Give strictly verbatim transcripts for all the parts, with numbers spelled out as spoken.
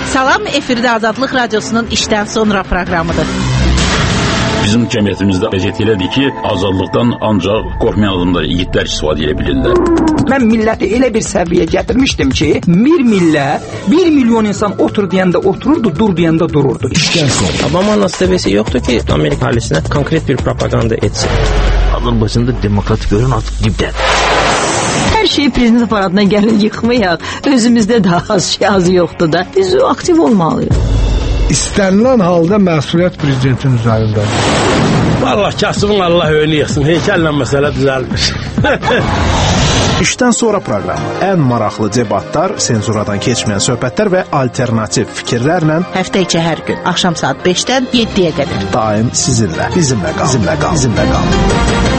Salam, efirdə Azadlıq Radiosunun işdən sonra proqramıdır. Bizim cəmiyyətimizdə vəziyyət elədir ki, azadlıqdan ancaq qorxmayan adamlar, yiğitlər istifadə edə bilirlər. Mən milləti elə bir səviyyə gətirmişdim ki, bir millət, bir milyon insan otur deyəndə otururdu, dur deyəndə dururdu. İşdən sonra. Obama'nın seviyesi yoktu ki Amerika ailesine konkret bir propaganda etsin. Azərbaycanda demokratik görün artıq dibdədir. Hər şeyi prezident aparatına gəlin yıxmayaq. Özümüzdə də az şey az yoxdur da. Biz aktiv olmalıyıq. İstənilən halda məsuliyyət prezidentin üzərindədir. Vallahi kasıbın Allah önü yıxsın. Heykəllə məsələ düzəlmiş. İşdən sonra proqramı. Ən maraqlı debatlar, senzuradan keçməyən söhbətlər və alternativ fikirlərlə Həftə içi hər gün axşam saat beşdən yeddiyə qədər. Daim sizinlə, bizimlə qal, bizimlə qal, bizimlə qal.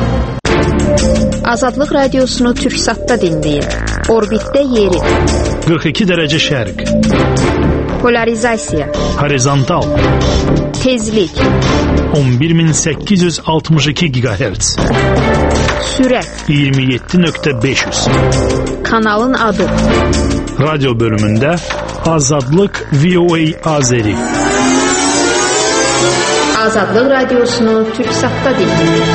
Azadlıq Radiosunu Türksatda dinləyin. Orbitdə yeri. qırx iki dərəcə şərq. Polarizasiya. Horizontal. Tezlik. on bir min səkkiz yüz altmış iki gigahertz. Sürət. iyirmi yeddi nöqtə beş yüz. Kanalın adı. Radyo bölümündə Azadlıq V O A Azeri. Azadlıq Radiosunu Türksatda dinləyin.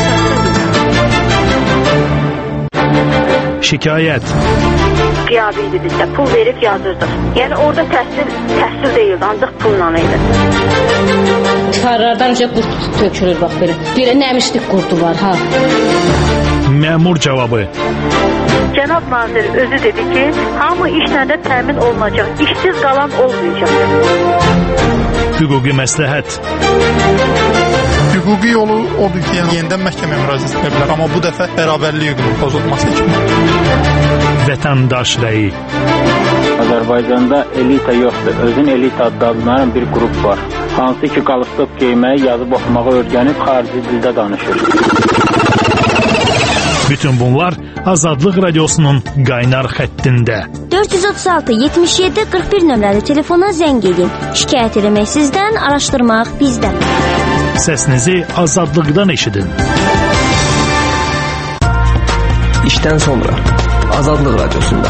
Şikayət. Qiyabiydi bizdə, pul verib yazırdıq. Yəni orada təhsil, təhsil deyildi, ancaq pulla idi. Çıxarlardan necə qurt tökülür, bax belə. Belə nəmişlik qurdu var, ha. Məmur cavabı. Cənab nazir özü dedi ki, hamı işlə də təmin olunacaq, işsiz qalan olmayacaq. Hüquqi məsləhət. Hüquqi yolu odur ki, yəni yenidən məhkəməyə müraciət edə bilər, amma bu dəfə bərabərlik hüququnun pozulması üçün. Vətəndaş rəyi. Azərbaycanda elita yoxdur. Özün elita adlanan bir qrup var. Hansı ki, qalstok geyməyi, yazıb oxumağı öyrənib xarici dildə danışır. Bütün bunlar Azadlıq Radiosunun qaynar xəttində. dörd yüz otuz altı yetmiş yeddi qırx bir nömrəli telefona zəng edin. Şikayət eləmək sizdən, araşdırmaq bizdən. Səsinizi azadlıqdan eşidin. İşdən sonra Azadlıq Radiosunda.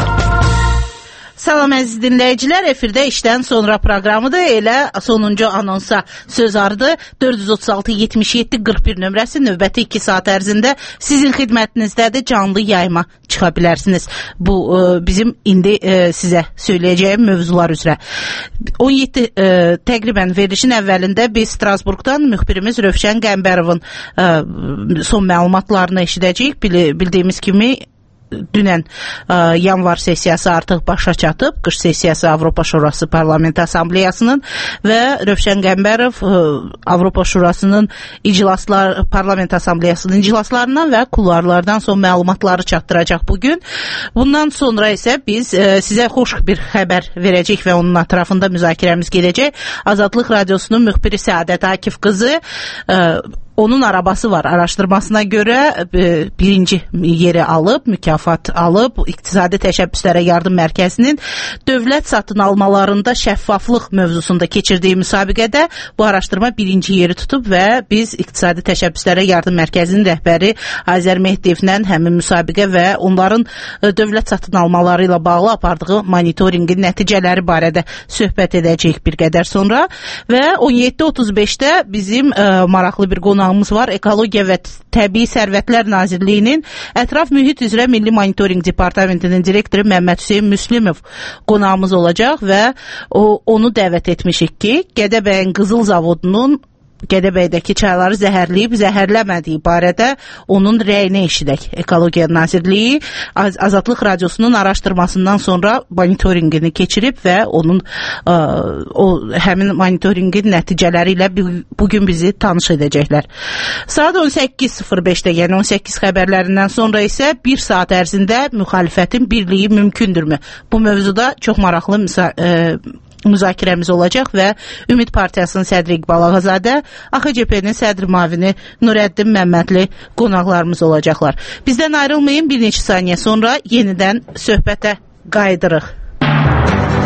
Salam əziz dinləyicilər, efirdə işdən sonra proqramıdır. Elə sonuncu anonsa söz ardı dörd yüz otuz altı yetmiş yeddi qırx bir nömrəsi növbəti iki saat ərzində sizin xidmətinizdədir, canlı yayıma çıxa bilərsiniz. Bu e, bizim indi e, sizə söyləyəcəyim mövzular üzrə. on yeddi e, təqribən verilişin əvvəlində biz Strasburqdan müxbirimiz Rövşən Qəmbərovun e, son məlumatlarını eşidəcəyik. Bildiyimiz kimi dünən ə, yanvar sessiyası artıq başa çatıb. Qış sessiyası Avropa Şurası Parlament Assambleyasının və Rövşən Qəmbərov ə, Avropa Şurasının iclaslar, Parlament Assambleyasının iclaslarından və kullarlardan son məlumatları çatdıracaq bugün. Bundan sonra isə biz ə, sizə xoş bir xəbər verəcək və onun ətrafında müzakirəmiz gedəcək. Azadlıq Radiosunun müxbiri Səadət Akif qızı ə, onun arabası var. Araşdırmasına görə birinci yeri alıb, mükafat alıb. İqtisadi Təşəbbüslərə Yardım Mərkəzinin dövlət satın almalarında şəffaflıq mövzusunda keçirdiyi müsabiqədə bu araşdırma birinci yeri tutub və biz İqtisadi Təşəbbüslərə Yardım Mərkəzinin rəhbəri Azər Mehdiyevlə həmin müsabiqə və onların dövlət satın almaları ilə bağlı apardığı monitorinqin nəticələri barədə söhbət edəcəyik bir qədər sonra. Və on yeddi otuz beşdə bizim ə, maraqlı bir qonaq var. Ekologiya və Təbii Sərvətlər Nazirliyinin Ətraf Mühit üzrə Milli Monitoring Departamentinin direktoru Məmməd Hüseyn Müslümov qonağımız olacaq və o, onu dəvət etmişik ki, Gədəbəyin Qızıl Zavodunun Gədəbəydəki çayları zəhərləyib, zəhərləmədiyi barədə onun rəyini eşidək. Ekologiya Nazirliyi Az Azadlıq Radiosunun araşdırmasından sonra monitoringini keçirib və onun ə, o həmin monitoringin nəticələri ilə bugün bizi tanış edəcəklər. Saat on səkkiz sıfır beşdə, yəni on səkkiz xəbərlərindən sonra isə bir saat ərzində müxalifətin birliyi mümkündürmü? Bu mövzuda çox maraqlı müsa ə, müzakirəmiz olacaq və Ümid Partiyasının sədri İqbal Ağazadə, A X C P-nin sədri müavini Nurəddin Məmmədli qonaqlarımız olacaqlar. Bizdən ayrılmayın, bir neçə saniyə sonra yenidən söhbətə qayıdırıq.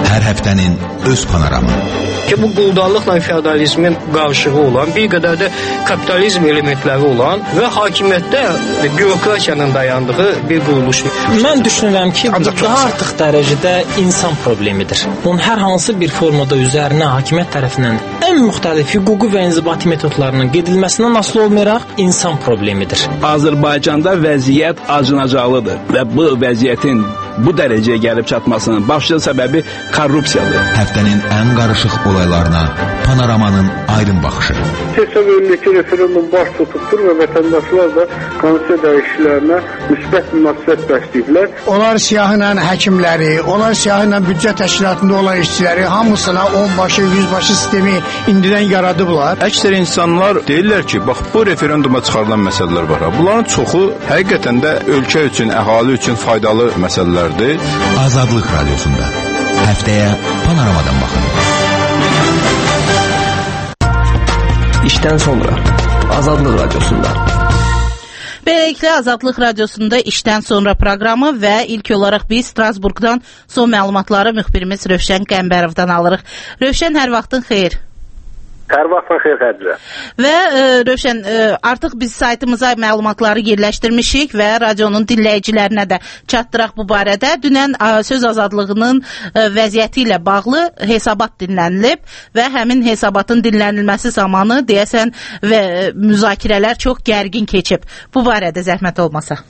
Hər həftənin öz panoramı. Ki bu quldarlıqla feodalizmin qarışığı olan, bir qədər də kapitalizm elementləri olan və hakimiyyətdə bürokratiyanın dayandığı bir quruluşdur. Mən düşünürəm ki, bu daha artıq dərəcədə insan problemidir. Bunun hər hansı bir formada üzərinə hakimiyyət tərəfindən ən müxtəlif hüquqi və inzibati metodlarının qeydilməsindən asılı olmayaraq insan problemidir. Azərbaycanda vəziyyət acınacaqlıdır və bu vəziyyətin bu dərəcəyə gəlib çatmasının başlıca səbəbi korrupsiyadır. Həftənin ən qarışıq olaylarına Panoramanın aydın baxışı. Keçən öncəki referendum baş tutubdur və vətəndaşlar da konstitusiya dəyişikliklərinə müsbət münasibət bəsləyiblər. Onlar siyahıyla həkimləri, onlar siyahıyla büdcə təşkilatında olan işçiləri hamısına onbaşı, yüzbaşı sistemi indidən yaradıblar. Əksər insanlar deyirlər ki, bax bu referenduma çıxarılan məsələlər var. Bunların çoxu həqiqətən də ölkə üçün, əhali üçün faydalı məsələlərdir. Azadlıq Radiosunda həftəyə Panoramadan baxın. İşdən sonra Azadlıq Radiosunda. Beləliklə Azadlıq Radiosunda işdən sonra proqramı və ilk olaraq biz Strasburqdan son məlumatları müxbirimiz Rövşən Qəmbərovdan alırıq. Rövşən, hər vaxtın xeyir. Hər vaxtın xeyir Xədicə. Və e, Rövşən, e, artıq biz saytımıza məlumatları yerləşdirmişik və radionun dinləyicilərinə də çatdıraq bu barədə. Dünən e, söz azadlığının e, vəziyyəti ilə bağlı hesabat dinlənilib və həmin hesabatın dinlənilməsi zamanı deyəsən və e, müzakirələr çox gərgin keçib. Bu barədə zəhmət olmasa.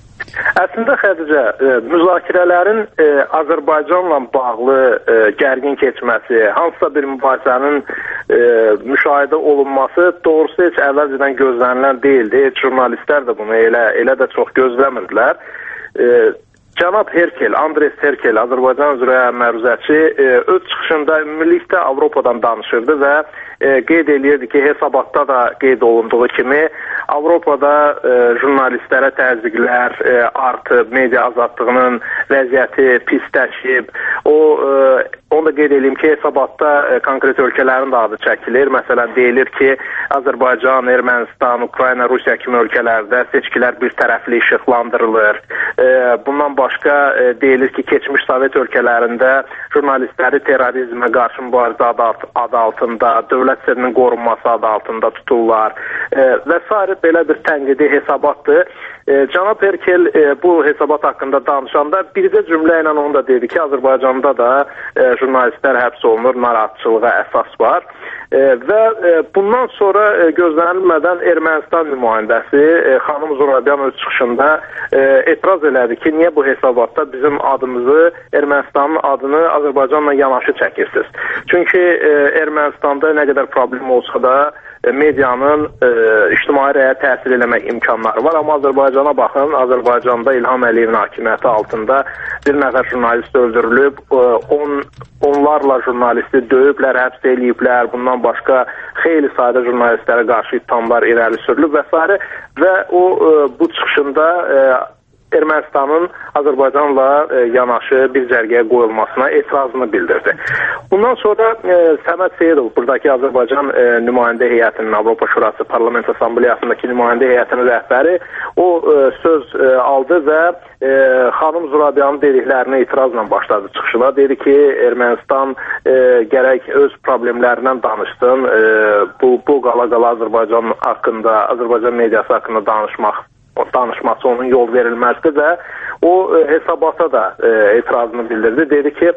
Əslində Xədicə, e, müzakirələrin e, Azərbaycanla bağlı e, gərgin keçməsi, hansısa bir mübahisənin e, müşahidə olunması doğrusu heç əvvəlcədən gözlənilən deyildi. Heç jurnalistlər də bunu elə, elə də çox gözləmirdilər. E, Cənab Herkel, Andres Herkel, Azərbaycan üzrə məruzəçi e, öz çıxışında ümumilikdə Avropadan danışırdı və e, qeyd eləyirdi ki, hesabatda da qeyd olunduğu kimi Avropada e, jurnalistlərə təzyiqlər e, artıb, media azadlığının vəziyyəti pisləşib. O, e, onu da qeyd edeyim ki, hesabatda e, konkret ölkələrin də adı çəkilir. Məsələn, deyilir ki, Azərbaycan, Ermənistan, Ukrayna, Rusiya kimi ölkələrdə seçkilər bir tərəfli işıqlandırılır. E, bundan başqa e, deyilir ki, keçmiş Sovet ölkələrində jurnalistləri terrorizmə qarşı mübarizə adı, adı altında, dövlət sirrinin qorunması adı altında tuturlar e, və s. Belə bir tənqidi hesabatdır. E, Cənab Herkel e, bu hesabat haqqında danışanda bircə cümlə ilə onu da dedi ki, Azərbaycanda da e, jurnalistlər həbs olunur, narahatçılığa əsas var. E, və e, bundan sonra e, gözlənilmədən Ermənistan nümayəndəsi e, xanım Zurabyan öz çıxışında e, etiraz elədi ki, niyə bu hesabatda bizim adımızı, Ermənistanın adını Azərbaycanla yanaşı çəkirsiniz. Çünki e, Ermənistanda nə qədər problem olsa da medianın e, ictimai rəyə təsir eləmək imkanları var. Amma Azərbaycana baxın, Azərbaycanda İlham Əliyevin hakimiyyəti altında bir nəfər jurnalist öldürülüb, e, on, onlarla jurnalisti döyüblər, həbs eləyiblər, bundan başqa xeyli sayda jurnalistlərə qarşı ittihamlar irəli sürülüb və s. Və o e, bu çıxışında e, Ermənistanın Azərbaycanla e, yanaşı bir cərgəyə qoyulmasına etirazını bildirdi. Bundan sonra e, Səməd Seyidov, buradakı Azərbaycan e, nümayəndə heyətinin, Avropa Şurası Parlament Assambleyasındakı nümayəndə heyətinin rəhbəri, o e, söz e, aldı və e, xanım Zurabyanın dediklərinə etirazla başladı çıxışına. Dedi ki, Ermənistan e, gərək öz problemlərindən danışsın, e, bu, bu qala-qala Azərbaycan haqqında, Azərbaycan mediası haqqında danışmaq danışması onun yol verilməzdir və o e, hesabata da e, etirazını bildirdi. Dedi ki,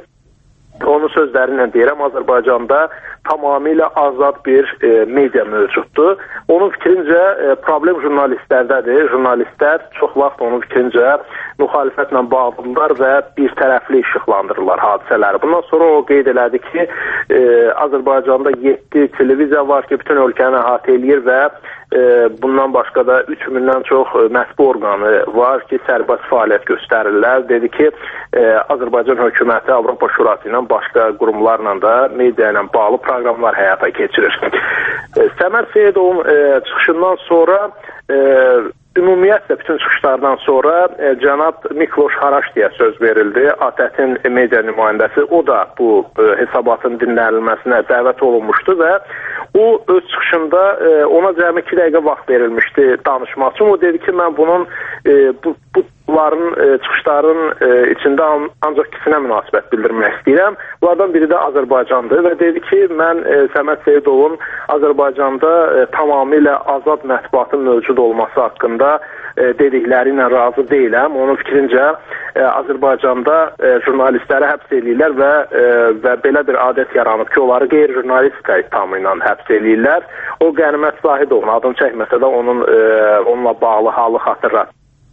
onun sözlərinlə deyirəm, Azərbaycanda tamamilə azad bir e, media mövcuddur. Onun fikrincə e, problem jurnalistlərdədir. Jurnalistlər çox vaxt onun fikrincə müxalifətlə bağlıdırlar və bir tərəfli işıqlandırırlar hadisələri. Bundan sonra o qeyd elədi ki, e, Azərbaycanda yeddi televiziya var ki, bütün ölkəni əhatə eləyir və e, bundan başqa da üç mindən çox e, mətbu orqanı var ki, sərbəst fəaliyyət göstərirlər. Dedi ki, e, Azərbaycan hökuməti Avropa Şurası ilə başqa qurumlarla da media ilə bağlı proqramlar həyata keçirir. E, Səməd Seyidovun e, çıxışından sonra e, ümumiyyətlə bütün çıxışlardan sonra e, cənab Mikloş Haraştiyə söz verildi. A T Ə-in media nümayəndəsi, o da bu e, hesabatın dinlənilməsinə dəvət olunmuşdu və o öz çıxışında e, ona cəmi iki dəqiqə vaxt verilmişdi danışmaq üçün. O dedi ki, mən bunun e, bu, bu bunların e, çıxışların e, içində an, ancaq ikisinə münasibət bildirmək istəyirəm. Bunlardan biri də Azərbaycandır və dedi ki, mən e, Səməd Seyidovun Azərbaycanda e, tamamilə azad mətbuatın mövcud olması haqqında e, dedikləri ilə razı deyiləm. Onun fikrincə e, Azərbaycanda e, jurnalistləri həbs edirlər və, e, və belə bir adət yaranıb ki, onları qeyri-jurnalistika ithamı ilə həbs edirlər. O Qənimət Zahidovun adını çəkməsə də onun e, onunla bağlı halı xatırlat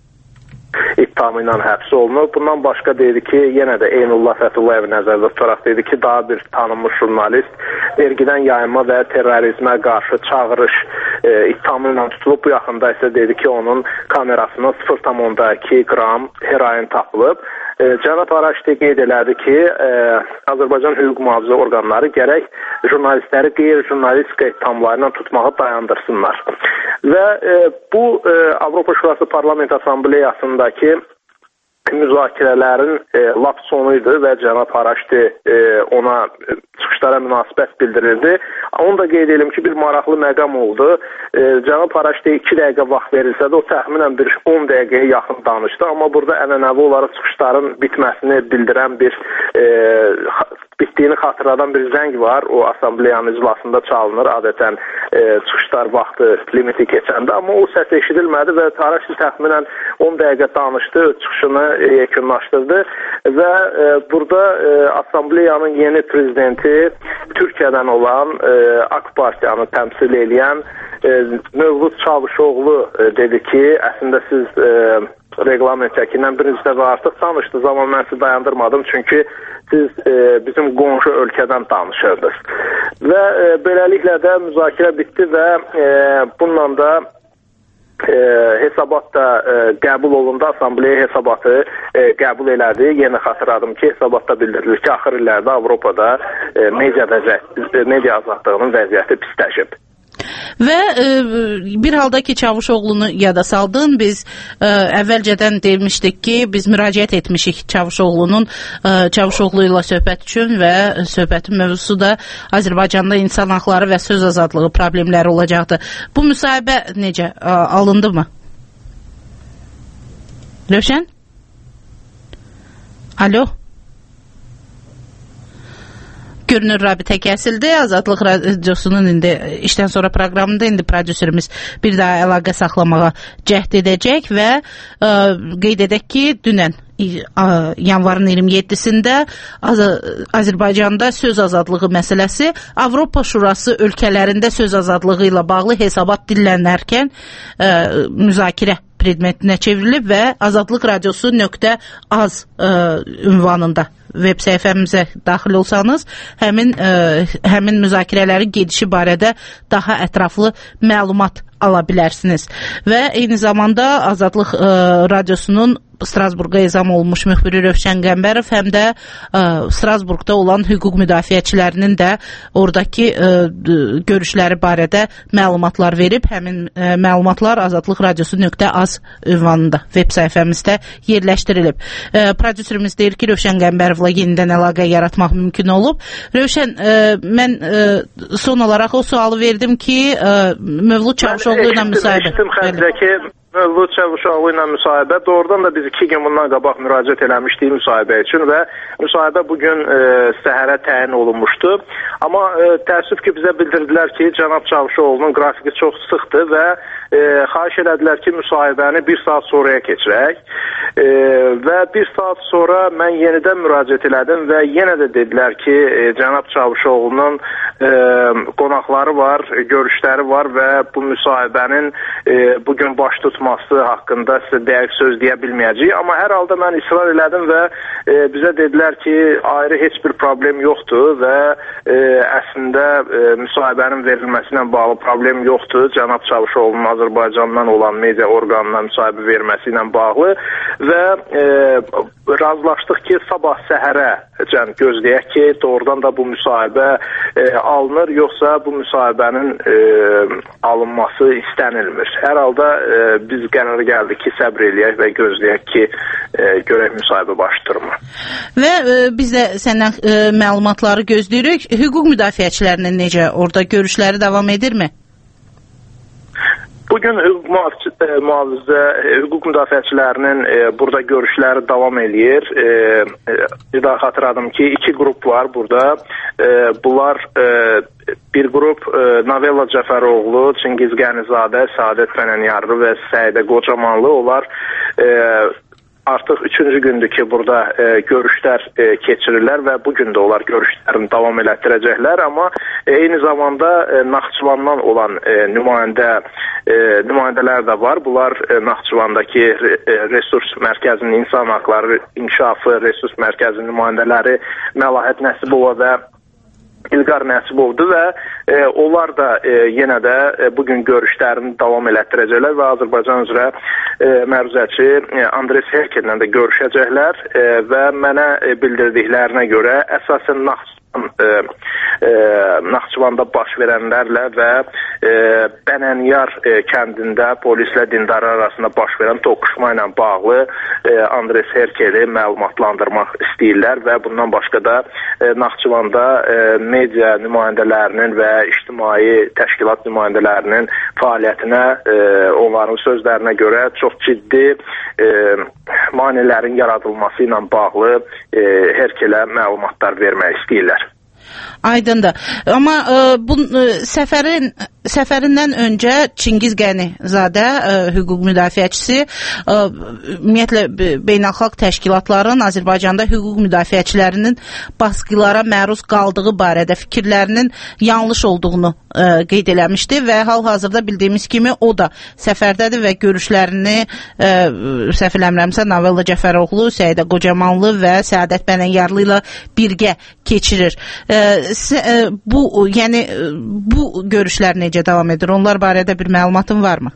ittihamı ilə həbs olunub. Bundan başqa dedi ki, yenə də Eynullah Fəthullayev nəzərdə tutaraq dedi ki, daha bir tanınmış jurnalist vergidən yayınma və terrorizmə qarşı çağırış e, ittihamı ilə tutulub. Bu yaxında isə dedi ki, onun kamerasına sıfır tam iki qram heroin tapılıb. E, Cənab Araşdi qeyd elədi ki, e, Azərbaycan hüquq mühafizə orqanları gərək jurnalistləri qeyri-jurnalistika ittihamlarından tutmağı dayandırsınlar. Və e, bu e, Avropa Şurası Parlament Assambleyasındakı müzakirələrin e, lap sonuydu və Cənab Araşdi e, ona e, çıxışlara münasibət bildirildi. Onu da qeyd edelim ki, bir maraqlı məqam oldu. E, Cənab Araşdi iki dəqiqə vaxt verilsə də o təxminən bir on dəqiqəyə yaxın danışdı. Amma burada ənənəvi olaraq çıxışların bitməsini bildirən bir e, bitdiyini xatırladan bir zəng var. O assambleyanın iclasında çalınır adətən e, çıxışlar vaxtı limiti keçəndə. Amma o səs eşidilmədi və Araşdi təxminən on dəqiqə danışdı, çıxışını yekunlaşdırdı və e, burada e, assambleyanın yeni prezidenti Türkiyədən olan e, AK Partiyanı təmsil edən e, Mövlud Çavuşoğlu e, dedi ki, əslində siz e, reqlament çəkindən birinci dəfə artıq tanışdınız, amma mən sizi dayandırmadım çünki siz e, bizim qonşu ölkədən danışırdınız. Və e, beləliklə də müzakirə bitdi və e, bununla da E, hesabat da e, qəbul olundu, assambleya hesabatı e, qəbul elədi. Yeni xatırladım ki, hesabatda bildirilir ki, axır illərdə Avropada e, media, vəziyyət, media azadlığının vəziyyəti pisləşib. Və e, bir halda ki, Çavuşoğlunu yada saldın, biz e, əvvəlcədən demişdik ki, biz müraciət etmişik Çavuşoğlunun e, Çavuşoğlu ilə söhbət üçün və söhbətin mövzusu da Azərbaycanda insan haqları və söz azadlığı problemləri olacaqdı. Bu müsahibə necə e, alındı mı? Rövşən? Alo? Görünür rabitə kəsildi. Azadlıq radiosunun indi işdən sonra proqramında indi prodüserimiz bir daha əlaqə saxlamağa cəhd edəcək və ə, qeyd edək ki, dünən ə, yanvarın iyirmi yeddisində Az Azərbaycanda söz azadlığı məsələsi Avropa Şurası ölkələrində söz azadlığı ilə bağlı hesabat dillənərkən ə, müzakirə predmetinə çevrilib və azadlıq radiosu nöqtə az ə, ünvanında web səhifəmizə daxil olsanız, həmin ə, həmin müzakirələrin gedişi barədə daha ətraflı məlumat ala bilərsiniz. Və eyni zamanda Azadlıq ə, radiosunun Strasburqa ezam olmuş müxbiri Rövşən Qəmbərov həm də ə, Strasburqda olan hüquq müdafiəçilərinin də oradakı ə, görüşləri barədə məlumatlar verib. Həmin ə, məlumatlar Azadlıq radiosu nöqtə az ünvanında web səhifəmizdə yerləşdirilib. Ə, prodüserimiz deyir ki, Rövşən Qəmbərovla yenidən əlaqə yaratmaq mümkün olub. Rövşən, ə, mən ə, son olaraq o sualı verdim ki, ə, Mövlud Çavuşoğlu ilə müsahibə. Mövlud Çavuşoğlu ilə müsahibə doğrudan da biz iki gün bundan qabaq müraciət eləmişdik müsahibə üçün və müsahibə bugün e, səhərə təyin olunmuşdu. Amma e, təəssüf ki, bizə bildirdilər ki, cənab Çavuşoğlu'nun qrafiki çox sıxdır və e, xahiş elədilər ki, müsahibəni bir saat sonraya keçirək. E, və bir saat sonra mən yenidən müraciət elədim və yenə də dedilər ki, e, cənab Çavuşoğlu'nun e, qonaqları var, görüşləri var və bu müsahibənin e, bugün baş tutması haqqında sizə dəqiq söz deyə bilməyəcəyik. Amma hər halda mən israr elədim və e, bizə dedilər ki, ayrı heç bir problem yoxdur və e, əslində e, müsahibənin verilməsi ilə bağlı problem yoxdur. Cənab Çavuşoğlu'nun Azərbaycandan olan media orqanına müsahibə verməsi ilə bağlı və e, razılaşdıq ki, sabah səhərə can gözləyək ki, doğrudan da bu müsahibə e, alınır, yoxsa bu müsahibənin e, alınması istənilmir. Hər halda e, biz qərara gəldik ki, səbr eləyək və gözləyək ki, e, görək müsahibə başlayırmı. Və e, biz də səndən e, məlumatları gözləyirik. Hüquq müdafiəçilərinin necə orada görüşləri davam edirmi? Bugün hüquq mühafizə, hüquq müdafiəçilərinin e, burada görüşləri davam eləyir. E, e, bir daha xatırladım ki, iki qrup var burada. E, bunlar e, bir qrup e, Novella Cəfəroğlu, Çingiz Qənizadə, Səadət Pənənyarlı və Səidə Qocamanlı. Onlar e, artıq üçüncü gündür ki, burada e, görüşlər e, keçirirlər və bugün də onlar görüşlərini davam elətdirəcəklər. Amma e, eyni zamanda e, Naxçıvandan olan e, nümayəndə e, nümayəndələr də var. Bunlar e, Naxçıvandakı e, resurs mərkəzinin, insan haqları inkişafı resurs mərkəzinin nümayəndələri Məlahət Nəsibova və İlqar Nəsibovdur və e, onlar da e, yenə də e, bugün görüşlərini davam elətdirəcəklər və Azərbaycan üzrə e, məruzəçi e, Andres Herkellə də görüşəcəklər e, və mənə e, bildirdiklərinə görə əsasən Naxçıvan E, e, Naxçıvanda baş verənlərlə və e, Bənənyar e, kəndində polislə dindarlar arasında baş verən toqquşma ilə bağlı e, Andres Herkeli məlumatlandırmaq istəyirlər və bundan başqa da e, Naxçıvanda e, media nümayəndələrinin və ictimai təşkilat nümayəndələrinin fəaliyyətinə e, onların sözlərinə görə çox ciddi e, maneələrin yaradılması ilə bağlı e, Herkelə məlumatlar vermək istəyirlər. Aydındır. Amma e, bu e, səfərin səfərindən öncə Çingiz Qənizadə e, hüquq müdafiəçisi e, ümumiyyətlə beynəlxalq təşkilatların Azərbaycanda hüquq müdafiəçilərinin baskılara məruz qaldığı barədə fikirlərinin yanlış olduğunu e, qeyd eləmişdi və hal-hazırda bildiyimiz kimi o da səfərdədir və görüşlərini e, səhv eləmirəmsə Novella Cəfəroğlu, Səidə Qocamanlı və Səadət Pənənyarlı ilə birgə keçirir. E, bu yəni bu görüşlər necə davam edir? Onlar barədə bir məlumatın varmı?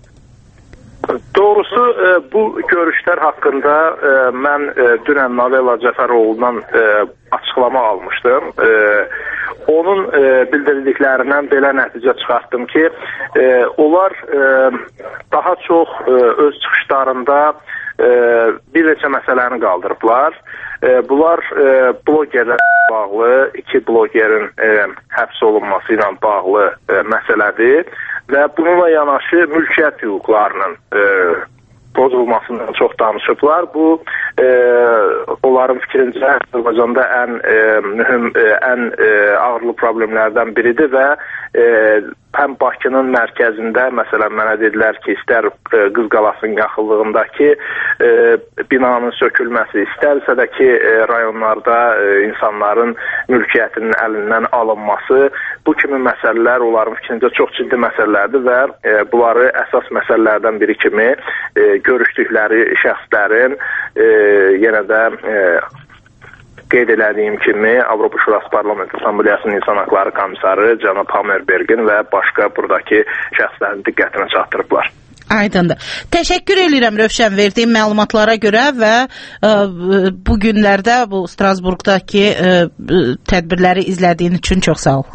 Doğrusu bu görüşlər haqqında mən dünən Novella Cəfəroğlu'ndan açıqlama almışdım. Onun bildirdiklərindən belə nəticə çıxartdım ki, onlar daha çox öz çıxışlarında bir neçə məsələni qaldırıblar. Bunlar blogerlərlə bağlı, iki blogerin həbs olunması ilə bağlı məsələdir və bununla yanaşı mülkiyyət hüquqlarının pozulmasından çox danışıblar. Bu e, onların fikrincə Azərbaycanda ən e, mühüm, e, ən e, ağırlı problemlərdən biridir və e, həm Bakının mərkəzində, məsələn, mənə dedilər ki, istər e, Qız Qalasının yaxınlığındakı e, binanın sökülməsi, istərsə də ki, e, rayonlarda e, insanların mülkiyyətinin əlindən alınması, bu kimi məsələlər onların fikrincə çox ciddi məsələlərdir və e, bunları əsas məsələlərdən biri kimi e, görüşdükləri şəxslərin e, yenə də e, qeyd elədiyim kimi Avropa Şurası Parlament Assambleyasının İnsan Haqları Komissarı cənab Hammerbergin və başqa buradakı şəxslərin diqqətinə çatdırıblar. Aydındır. Təşəkkür edirəm Rövşən verdiyin məlumatlara görə və ə, bu günlərdə bu Strasburqdakı ə, tədbirləri izlədiyin üçün çox sağ ol.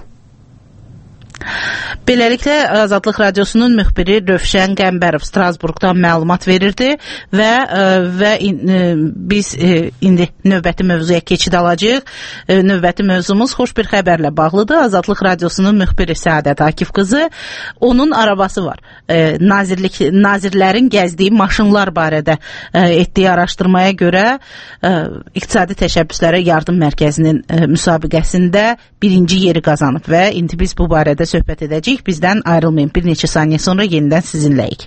Beləliklə Azadlıq Radiosunun müxbiri Rövşən Qəmbərov Strasburqdan məlumat verirdi və və in, biz indi növbəti mövzuya keçid alacağıq. Növbəti mövzumuz xoş bir xəbərlə bağlıdır. Azadlıq Radiosunun müxbiri Səadət Akif qızı, onun arabası var. Nazirlik nazirlərin gəzdiyi maşınlar barədə etdiyi araşdırmaya görə İqtisadi Təşəbbüslərə Yardım Mərkəzinin müsabiqəsində birinci yeri qazanıb və indi biz bu barədə söhbət edəcəyik. Bizdən ayrılmayın. Bir neçə saniyə sonra yenidən sizinləyik.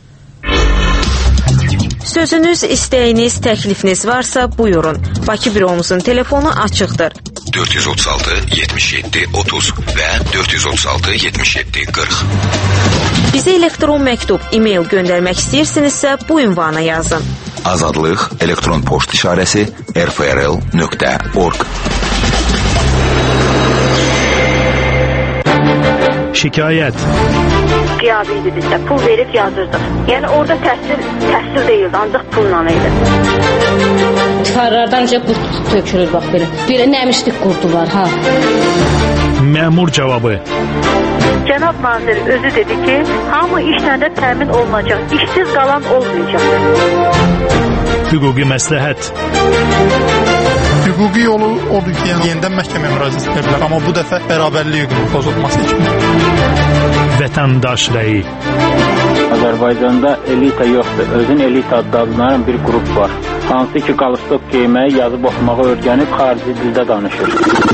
Sözünüz, istəyiniz, təklifiniz varsa buyurun. Bakı büromuzun telefonu açıqdır. dörd yüz otuz altı yetmiş yeddi otuz və dörd yüz otuz altı yetmiş yeddi qırx. Bizə elektron məktub, e-mail göndərmək istəyirsinizsə bu ünvana yazın. Azadlıq elektron poçt işarəsi r f r l nöqtə org. Şikayət. Qiyabi idi bizdə, pul verib yazırdıq. Yəni orada təhsil, təhsil deyildi, ancaq pulla idi. Tifarlardan necə qurt tökülür, bax belə. Belə nəmişlik qurdu var, ha. Məmur cavabı. Cənab nazir özü dedi ki, hamı işlə də təmin olunacaq, işsiz qalan olmayacaq. Hüquqi məsləhət. Hüquqi yolu odur ki, yəni yenidən məhkəməyə müraciət edə bilər, amma bu dəfə bərabərlik hüququnun pozulması üçün. Vətəndaş rəyi. Azərbaycanda elita yoxdur. Özün elita adlanan bir qrup var. Hansı ki qalstok geyməyi, yazıb oxumağı öyrənib xarici dildə danışır.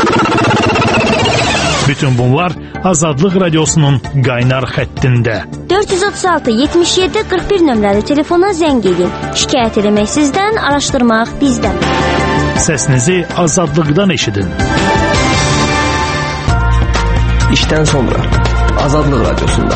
Bütün bunlar Azadlıq Radiosunun qaynar xəttində. dörd yüz otuz altı yetmiş yeddi qırx bir nömrəli telefona zəng edin. Şikayət eləmək sizdən, araşdırmaq bizdən. Səsinizi Azadlıqdan eşidin. İşdən sonra Azadlıq Radiosunda.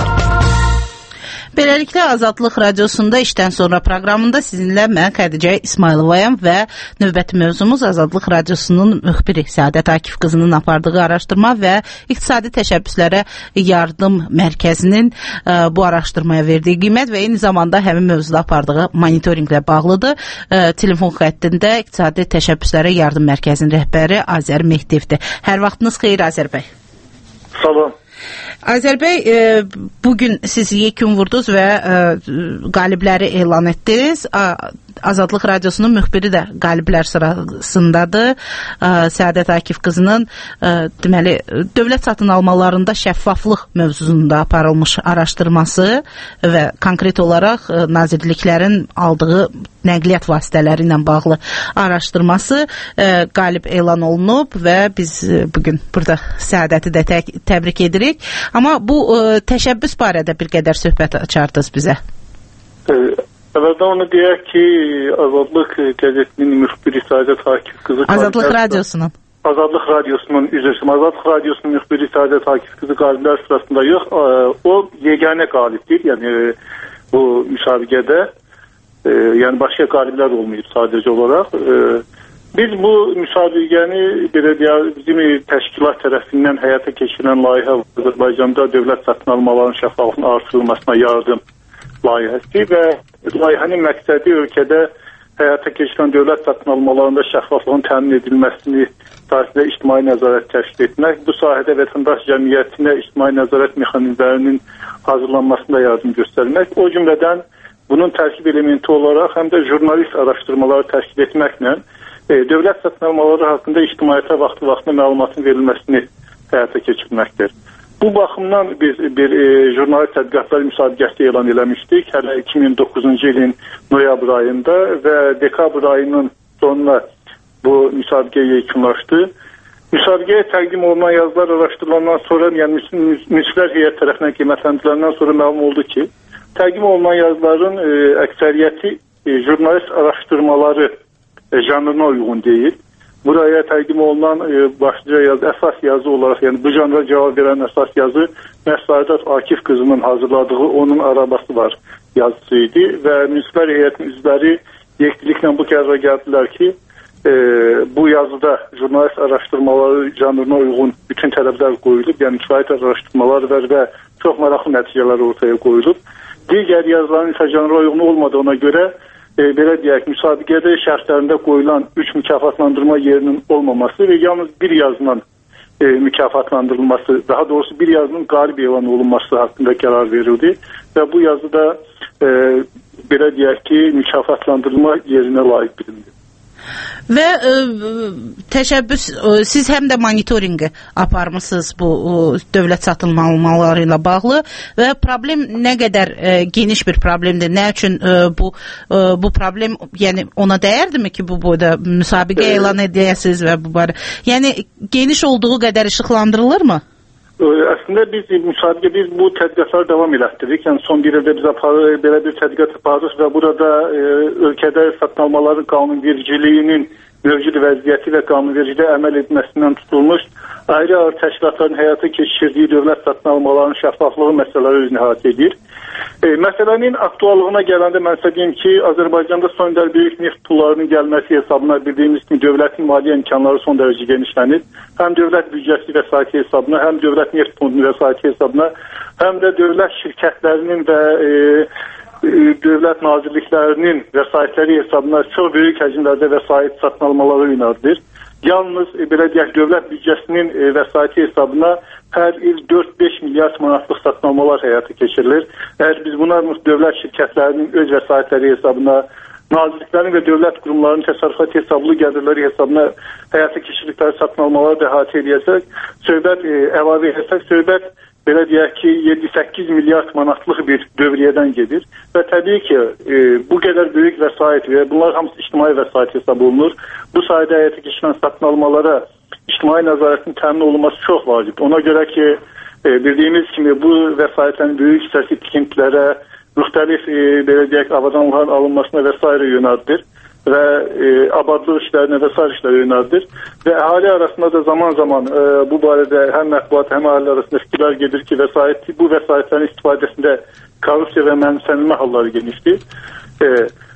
Beləliklə, Azadlıq Radiosunda işdən sonra proqramında sizinlə mən Xədicə İsmayılovayam və növbəti mövzumuz Azadlıq Radiosunun müxbiri Səadət Akif qızının apardığı araşdırma və İqtisadi Təşəbbüslərə Yardım Mərkəzinin ə, bu araşdırmaya verdiyi qiymət və eyni zamanda həmin mövzuda apardığı monitorinqlə bağlıdır. Ə, telefon xəttində İqtisadi Təşəbbüslərə Yardım Mərkəzinin rəhbəri Azər Mehdevdir. Hər vaxtınız xeyir, Azər bəy. Salam. Azər bəy, e, bugün siz yekun vurdunuz və e, qalibləri elan etdiniz. Azadlıq Radiosunun müxbiri də qaliblər sırasındadır. E, Səadət Akif qızının e, deməli, dövlət satın almalarında şəffaflıq mövzusunda aparılmış araşdırması və konkret olaraq e, nazirliklərin aldığı nəqliyyat vasitələri ilə bağlı araşdırması e, qalib elan olunub və biz e, bugün burada Səadəti də tə təbrik edirik. Amma bu e, təşəbbüs barədə bir qədər söhbət açardınız bizə. Əvvəldən onu deyək ki, Azadlıq qəzetinin müxbiri Səadət Akif qızı... Azadlıq Radiosunun. Azadlıq Radiosunun, üzrüm, Azadlıq Radiosunun müxbiri Səadət Akif qızı qaliblər sırasında yox, o yeganə qalibdir, yəni bu müsabiqədə, yəni başqa qaliblər olmayıb sadəcə olaraq. Biz bu müsabiqəni belə deyək, bizim təşkilat tərəfindən həyata keçirilən layihə Azərbaycanda dövlət satın almaların şəffaflığının artırılmasına yardım layihəsi və layihənin məqsədi ölkədə həyata keçirilən dövlət satın almalarında şəffaflığın təmin edilməsini sahədə ictimai nəzarət təşkil etmək, bu sahədə vətəndaş cəmiyyətinə ictimai nəzarət mexanizmlərinin hazırlanmasında yardım göstərmək, o cümlədən bunun tərkib elementi olaraq həm də jurnalist araşdırmaları təşkil etməklə e, dövlət satın almaları haqqında ictimaiyyətə vaxtı-vaxtında məlumatın verilməsini həyata keçirməkdir. Bu baxımdan biz bir e, jurnalist tədqiqatlar müsabiqəsi elan eləmişdik. Hələ iki min doqquzuncu ilin noyabr ayında və dekabr ayının sonuna bu müsabiqə yekunlaşdı. Müsabiqəyə təqdim olunan yazılar araşdırılandan sonra, yəni müsbət heyət tərəfindən qiymətləndiriləndən sonra məlum oldu ki, təqdim olunan yazıların e, əksəriyyəti e, jurnalist araşdırmaları e, janrına uyğun deyil. Buraya təqdim olunan e, başlıca yazı, əsas yazı olaraq, yəni bu janra cavab verən əsas yazı Səadət Akif qızının hazırladığı Onun Arabası var yazısı idi və müsbət heyətin üzvləri yekdiliklə bu qərara gəldilər ki, e, bu yazıda jurnalist araşdırmaları janrına uyğun bütün tələblər qoyulub, yəni kifayət araşdırmalar var və çox maraqlı nəticələr ortaya qoyulub. Digər yazıların isə janra uyğun olmadığına görə E, belə deyək, müsabiqədə şərtlərində qoyulan üç mükafatlandırma yerinin olmaması və yalnız bir yazının e, mükafatlandırılması, daha doğrusu bir yazının qalib elan olunması haqqında qərar verildi və bu yazıda e, belə deyək ki, mükafatlandırılma yerinə layiq bilindi. Və ə, təşəbbüs, ə, siz həm də monitorinqi aparmısınız bu ə, dövlət satın almaları ilə bağlı və problem nə qədər ə, geniş bir problemdir? Nə üçün ə, bu ə, bu problem, yəni ona dəyərdimi ki, bu boyda müsabiqə elan edəsiniz və bu barə? Yəni geniş olduğu qədər işıqlandırılırmı? Əslində biz müsabiqə, biz bu tədqiqatları davam elətdiririk. Yəni son bir ildə biz aparır, belə bir tədqiqat aparırıq və burada e, ölkədə satın almaların qanunvericiliyinin mövcud vəziyyəti və qanunvericiliyə əməl edilməsindən tutulmuş ayrı-ayrı təşkilatların həyata keçirdiyi dövlət satın almalarının şəffaflığı məsələləri özünü əhatə edir. E, məsələnin aktuallığına gələndə mən sizə deyim ki, Azərbaycanda son dərəcə böyük neft pullarının gəlməsi hesabına bildiyimiz kimi dövlətin maliyyə imkanları son dərəcə genişlənir. Həm dövlət büdcəsi vəsaiti hesabına, həm dövlət neft fondu vəsaiti hesabına, həm də dövlət şirkətlərinin və e, e, dövlət nazirliklərinin vəsaitləri hesabına çox böyük həcmlərdə vəsait satın almaları yönəldir. Yalnız e, belə deyək, dövlət büdcəsinin e, vəsaiti hesabına hər il dörd beş milyard manatlıq satın almalar həyata keçirilir. Əgər biz buna dövlət şirkətlərinin öz vəsaitləri hesabına, nazirliklərin və dövlət qurumlarının təsərrüfat hesablı gəlirləri hesabına həyata keçirdikləri satın almaları da əhatə edəcək, söhbət e, əlavə etsək, söhbət belə deyək ki, yeddi səkkiz milyard manatlıq bir dövriyyədən gedir və təbii ki, e, bu qədər böyük vəsait və bunlar hamısı ictimai vəsait hesab olunur. Bu sayədə həyata keçirilən satın almalara ictimai nəzarətin təmin olunması çox vacibdir. Ona görə ki, e, bildiyimiz kimi bu vəsaitlərin böyük hissəsi tikintilərə, müxtəlif e, belə deyək, avadanlıqların alınmasına və s. yönəldir və e, abadlıq işlərinə və s. işlərə yönəldir və əhali arasında da zaman zaman e, bu barədə həm mətbuat, həm əhali arasında fikirlər gedir ki, vəsait, bu vəsaitlərin istifadəsində korrupsiya və mənimsənilmə halları genişdir. E,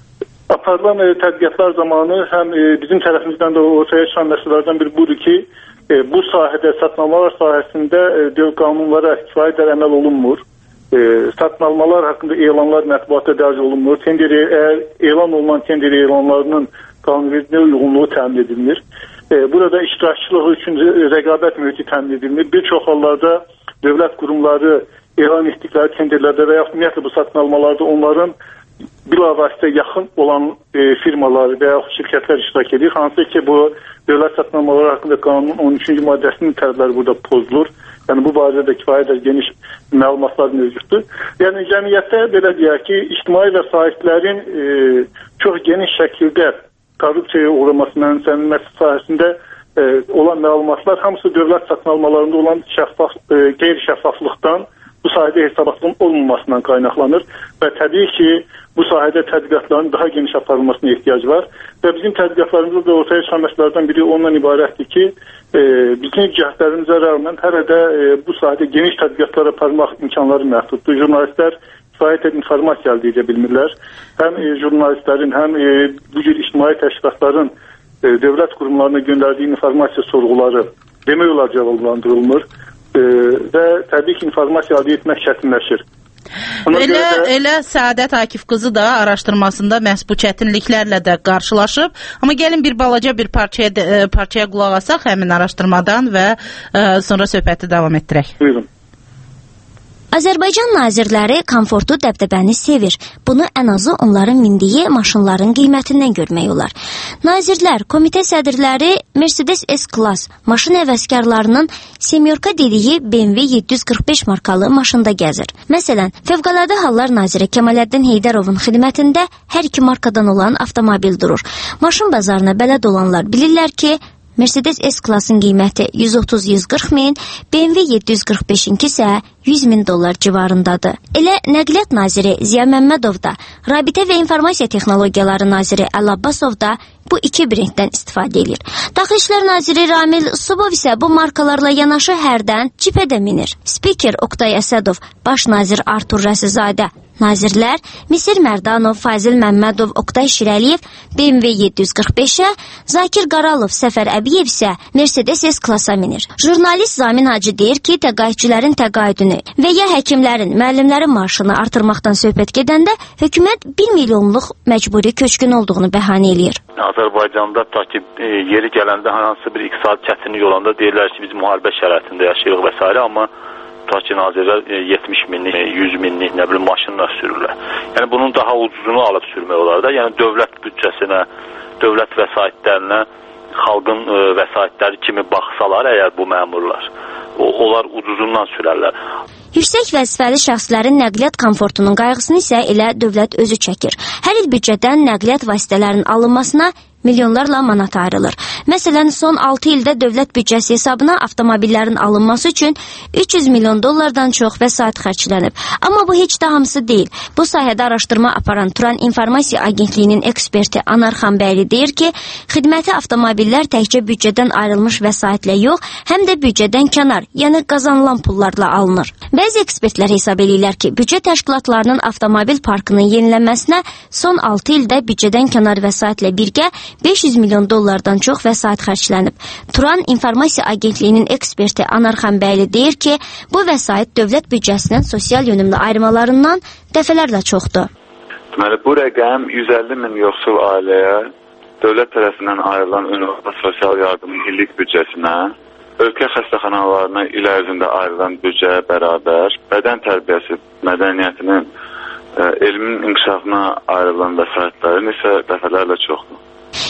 aparılan e, tədqiqatlar zamanı həm e, bizim tərəfimizdən də ortaya çıxan məsələlərdən biri budur ki, e, bu sahədə, satın almalar sahəsində e, qanunlara kifayət əməl olunmur. E, satın almalar haqqında elanlar mətbuata dərc olunmur. Tenderi, əgər elan olunan tender elanlarının qanunvericiliyə uyğunluğu təmin edilmir. E, burada iştirakçılığı üçün rəqabət mühiti təmin edilmir. Bir çox hallarda dövlət qurumları elan etdikləri tenderlərdə və ya ümumiyyətlə bu satın almalarda onların bilavasitə yaxın olan e, firmalar və ya şirkətlər iştirak edir. Hansı ki, bu dövlət satın almaları haqqında qanunun on üçüncü maddəsinin tələbləri burada pozulur. Yəni bu barədə də kifayət geniş məlumatlar mövcuddur. Yəni cəmiyyətdə belə deyək ki, ictimai vəsaitlərin e, çox geniş şəkildə korrupsiyaya uğraması, mənimsənilməsi sahəsində e, olan məlumatlar hamısı dövlət satın almalarında olan şəffaf, e, qeyri-şəffaflıqdan, bu sahədə hesabatlığın olmamasından qaynaqlanır və təbii ki, bu sahədə tədqiqatların daha geniş aparılmasına ehtiyac var və bizim tədqiqatlarımızda da ortaya çıxan məsələlərdən biri ondan ibarətdir ki, e, bizim cəhdlərimizə rəğmən hələ də e, bu sahədə geniş tədqiqatlar aparmaq imkanları məhduddur. Jurnalistlər kifayət informasiya əldə edə bilmirlər. Həm e, jurnalistlərin, həm e, bu cür ictimai təşkilatların e, dövlət qurumlarına göndərdiyi informasiya sorğuları demək olar cavablandırılmır e, və təbii ki, informasiya əldə etmək çətinləşir. Ona elə, də... elə Səadət Akif qızı da araşdırmasında məhz bu çətinliklərlə də qarşılaşıb. Amma gəlin bir balaca bir parçaya, parçaya qulaq asaq həmin araşdırmadan və ə, sonra söhbəti davam etdirək. Buyurun. Azərbaycan nazirləri komfortlu dəbdəbəni sevir. Bunu ən azı onların mindiyi maşınların qiymətindən görmək olar. Nazirlər, komitə sədrləri Mercedes S-Class maşın həvəskarlarının semyorka dediyi B M W yeddi yüz qırx beş markalı maşında gəzir. Məsələn, Fövqəladə Hallar naziri Kəmaləddin Heydərovun xidmətində hər iki markadan olan avtomobil durur. Maşın bazarına bələd olanlar bilirlər ki, Mercedes S-Class'ın qiyməti yüz otuz yüz qırx min, B M W yeddi yüz qırx beşinki isə yüz min dollar civarındadır. Elə Nəqliyyat naziri Ziya Məmmədov da, Rabitə və İnformasiya Texnologiyaları naziri Əl Abbasov da bu iki brenddən istifadə edir. Daxili İşlər naziri Ramil Subov isə bu markalarla yanaşı hərdən cipədə minir. Spiker Oqtay Əsədov, baş nazir Artur Rəsizadə, nazirlər Misir Mərdanov, Fazil Məmmədov, Oqtay Şirəliyev B M W yeddi yüz qırx beşə, Zakir Qaralov, Səfər Əbiyev isə Mercedes S-Class-a minir. Jurnalist Zamin Hacı deyir ki, təqaüdçülərin təqaüdünü və ya həkimlərin, müəllimlərin maaşını artırmaqdan söhbət gedəndə hökumət bir milyonluq məcburi köçkün olduğunu bəhanə eləyir. Azərbaycanda ta ki e, yeri gələndə hansı bir iqtisadi çətinlik olanda deyirlər ki, biz müharibə şəraitində yaşayırıq və s. amma ta ki nazirlər e, yetmiş minlik, e, yüz minlik, nə bilim maşınla sürürlər. Yəni bunun daha ucuzunu alıb sürmək olar da. Yəni dövlət büdcəsinə, dövlət vəsaitlərinə, xalqın e, vəsaitləri kimi baxsalar əgər bu məmurlar, o, onlar ucuzundan sürərlər. Yüksək vəzifəli şəxslərin nəqliyyat komfortunun qayğısını isə elə dövlət özü çəkir. Hər il büdcədən nəqliyyat vasitələrinin alınmasına milyonlarla manat ayrılır. Məsələn, son altı ildə dövlət büdcəsi hesabına avtomobillərin alınması üçün üç yüz milyon dollardan çox vəsait xərclənib. Amma bu heç də hamısı deyil. Bu sahədə araşdırma aparan Turan İnformasiya Agentliyinin eksperti Anar Xanbəyli deyir ki, xidməti avtomobillər təkcə büdcədən ayrılmış vəsaitlə yox, həm də büdcədən kənar, yəni qazanılan pullarla alınır. Bəzi ekspertlər hesab edirlər ki, büdcə təşkilatlarının avtomobil parkının yenilənməsinə son altı ildə büdcədən kənar vəsaitlə birgə beş yüz milyon dollardan çox vəsait xərclənib. Turan İnformasiya Agentliyinin eksperti Anar Xanbəyli deyir ki, bu vəsait dövlət büdcəsinin sosial yönümlü ayrımalarından dəfələrlə çoxdur. Deməli, bu rəqəm yüz əlli min yoxsul ailəyə dövlət tərəfindən ayrılan ünvanlı sosial yardımın illik büdcəsinə, ölkə xəstəxanalarına il ərzində ayrılan büdcəyə bərabər bədən tərbiyəsi mədəniyyətinin, elmin inkişafına ayrılan vəsaitlərin isə dəfələrlə çoxdur.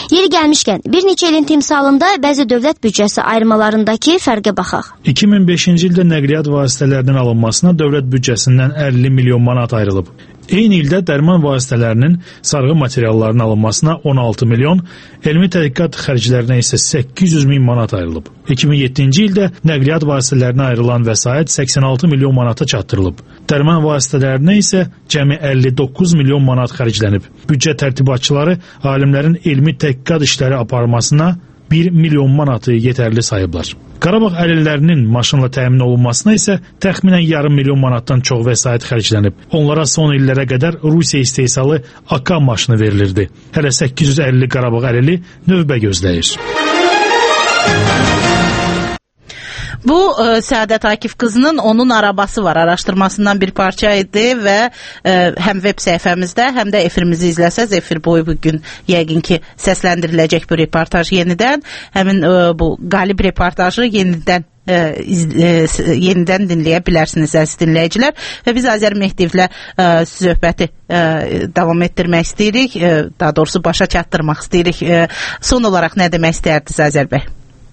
Yeri gəlmişkən, bir neçə ilin timsalında bəzi dövlət büdcəsi ayırmalarındakı fərqə baxaq. iki min beşinci ildə nəqliyyat vasitələrinin alınmasına dövlət büdcəsindən əlli milyon manat ayrılıb. Eyni ildə dərman vasitələrinin sarğı materiallarının alınmasına on altı milyon, elmi tədqiqat xərclərinə isə səkkiz yüz min manat ayrılıb. iki min yeddinci ildə nəqliyyat vasitələrinə ayrılan vəsait səksən altı milyon manata çatdırılıb. Dərman vasitələrinə isə cəmi əlli doqquz milyon manat xərclənib. Büdcə tərtibatçıları alimlərin elmi tədqiqat işləri aparmasına bir milyon manatı yetərli sayıblar. Qarabağ əlillərinin maşınla təmin olunmasına isə təxminən yarım milyon manatdan çox vəsait xərclənib. Onlara son illərə qədər Rusiya istehsalı A K maşını verilirdi. Hələ səkkiz yüz əlli Qarabağ əlili növbə gözləyir. Bu e, Səadət Akif qızının Onun arabası var araşdırmasından bir parça idi və e, həm web səhifəmizdə, həm də efirimizi izləsəz, efir boyu bugün yəqin ki səsləndiriləcək bu reportaj yenidən, həmin e, bu qalib reportajı yenidən E, e, yenidən dinləyə bilərsiniz əziz dinləyicilər və biz Azər Mehdiyevlə e, söhbəti e, davam etdirmək istəyirik, e, daha doğrusu başa çatdırmaq istəyirik. E, son olaraq nə demək istəyirdiniz Azər bəy?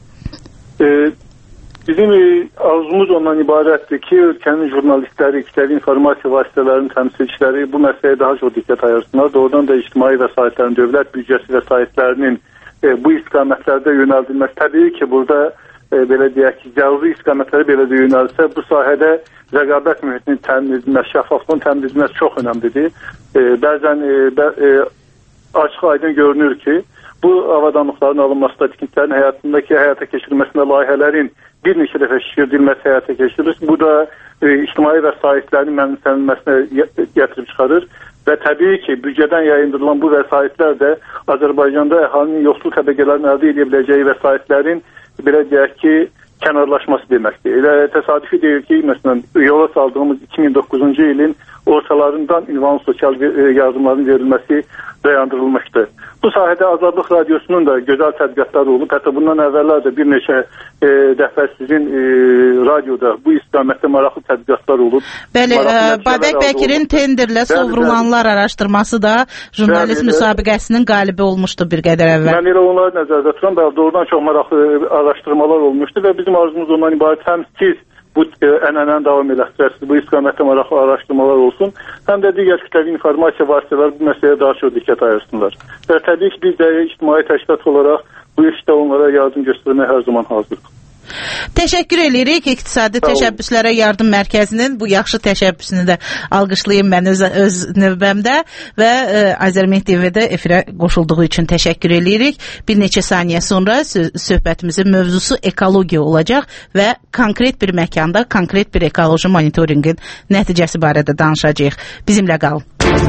E, bizim e, arzumuz ondan ibarətdir ki, ölkənin jurnalistləri, kütləvi informasiya vasitələrinin təmsilçiləri bu məsələyə daha çox diqqət ayırsınlar. Doğrudan da ictimai vəsaitlərin, dövlət büdcəsi vəsaitlərinin e, bu istiqamətlərdə yönəldilməsi, təbii ki, burada E, belə deyək ki, cəruzi istiqamətləri belə də yönəlsə, bu sahədə rəqabət mühitinin təmin edilməsi, şəffaflığın təmin edilməsi çox önəmlidir. E, bəzən e, bə, e, açıq aydın görünür ki, bu avadanlıqların alınmasında, tikintilərin həyatındakı həyata keçirilməsində layihələrin bir neçə dəfə şişirdilməsi həyata keçirilir. Bu da e, ictimai vəsaitlərin mənimsənilməsinə gətirib çıxarır. Və təbii ki, büdcədən yayındırılan bu vəsaitlər də Azərbaycanda əhalinin yoxsul təbəqələrin əldə edə biləcəyi vəsaitlərin belə deyək ki, kənarlaşması deməkdir. Elə təsadüfi deyil ki, məsələn, yola saldığımız iki min doqquzuncu ilin ortalarından ünvanlı sosial yardımların verilməsi dayandırılmışdır. Bu sahədə Azadlıq Radiosunun da gözəl tədqiqatları olub. Hətta bundan əvvəllər də bir neçə e, dəfə sizin e, radioda bu istiqamətdə maraqlı tədqiqatlar olub. Bəli, Babək Bəkirin tenderlə sovrulanlar araşdırması da jurnalist bəli, müsabiqəsinin qalibi olmuşdu bir qədər əvvəl. Mən elə onları nəzərdə tuturam. Bəli, doğrudan çox maraqlı araşdırmalar olmuşdu və bizim arzumuz ondan ibarət həm siz bu e, ənənəni davam elətdirəsiniz, bu istiqamətdə maraqlı araşdırmalar olsun, həm də digər kütləvi informasiya vasitələri bu məsələyə daha çox diqqət ayırsınlar. Və təbii ki, biz də ictimai təşkilat olaraq bu işdə onlara yardım göstərməyə hər zaman hazırıq. Təşəkkür edirik İqtisadi Təşəbbüslərə Yardım Mərkəzinin bu yaxşı təşəbbüsünü də alqışlayım mən öz, öz növbəmdə və e, Azər Mehdiyevə də efirə qoşulduğu üçün təşəkkür edirik. Bir neçə saniyə sonra söhbətimizin mövzusu ekologiya olacaq və konkret bir məkanda, konkret bir ekoloji monitorinqin nəticəsi barədə danışacağıq. Bizimlə qalın.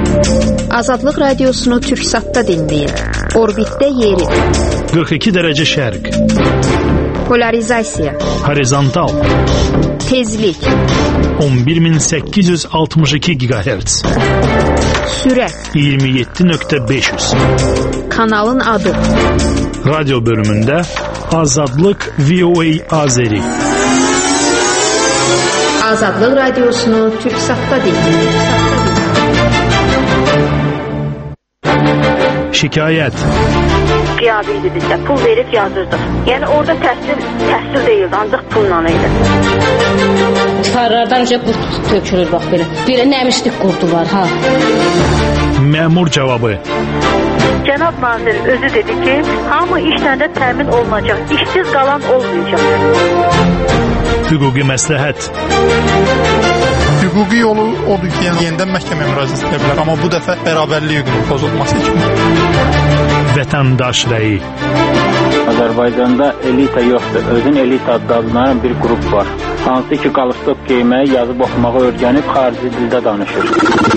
Azadlıq Radiosunu Türksatda dinləyin. Orbitdə yeri. qırx iki dərəcə şərq. Polarizasiya. Horizontal. Tezlik. on bir min səkkiz yüz altmış iki gigahertz. Sürət. iyirmi yeddi nöqtə beş yüz. Kanalın adı. Radyo bölümündə Azadlıq V O A Azeri. Azadlıq Radiosunu Türksatda dinləyin. Şikayət. Qiyabi idi bizdə. Pul verib yazırdıq. Yəni orada təhsil, təhsil deyildi, ancaq pulla idi. Divarlardan necə qurd tökülür bax belə. Belə nəmişlik qurdu var ha. Məmur cavabı. Cənab nazir özü dedi ki, hamı işlərdə təmin olunacaq, işsiz qalan olmayacaq. Hüquqi məsləhət. Hüquqi yolu odur ki, yəni yenidən məhkəməyə müraciət edə bilər, amma bu dəfə bərabərlik hüququnun pozulması kimi. Vətəndaş rəyi. Azərbaycanda elita yoxdur. Özün elita adlanan bir qrup var. Hansı ki, qalstok geyməyi, yazıb oxumağı öyrənib xarici dildə danışır.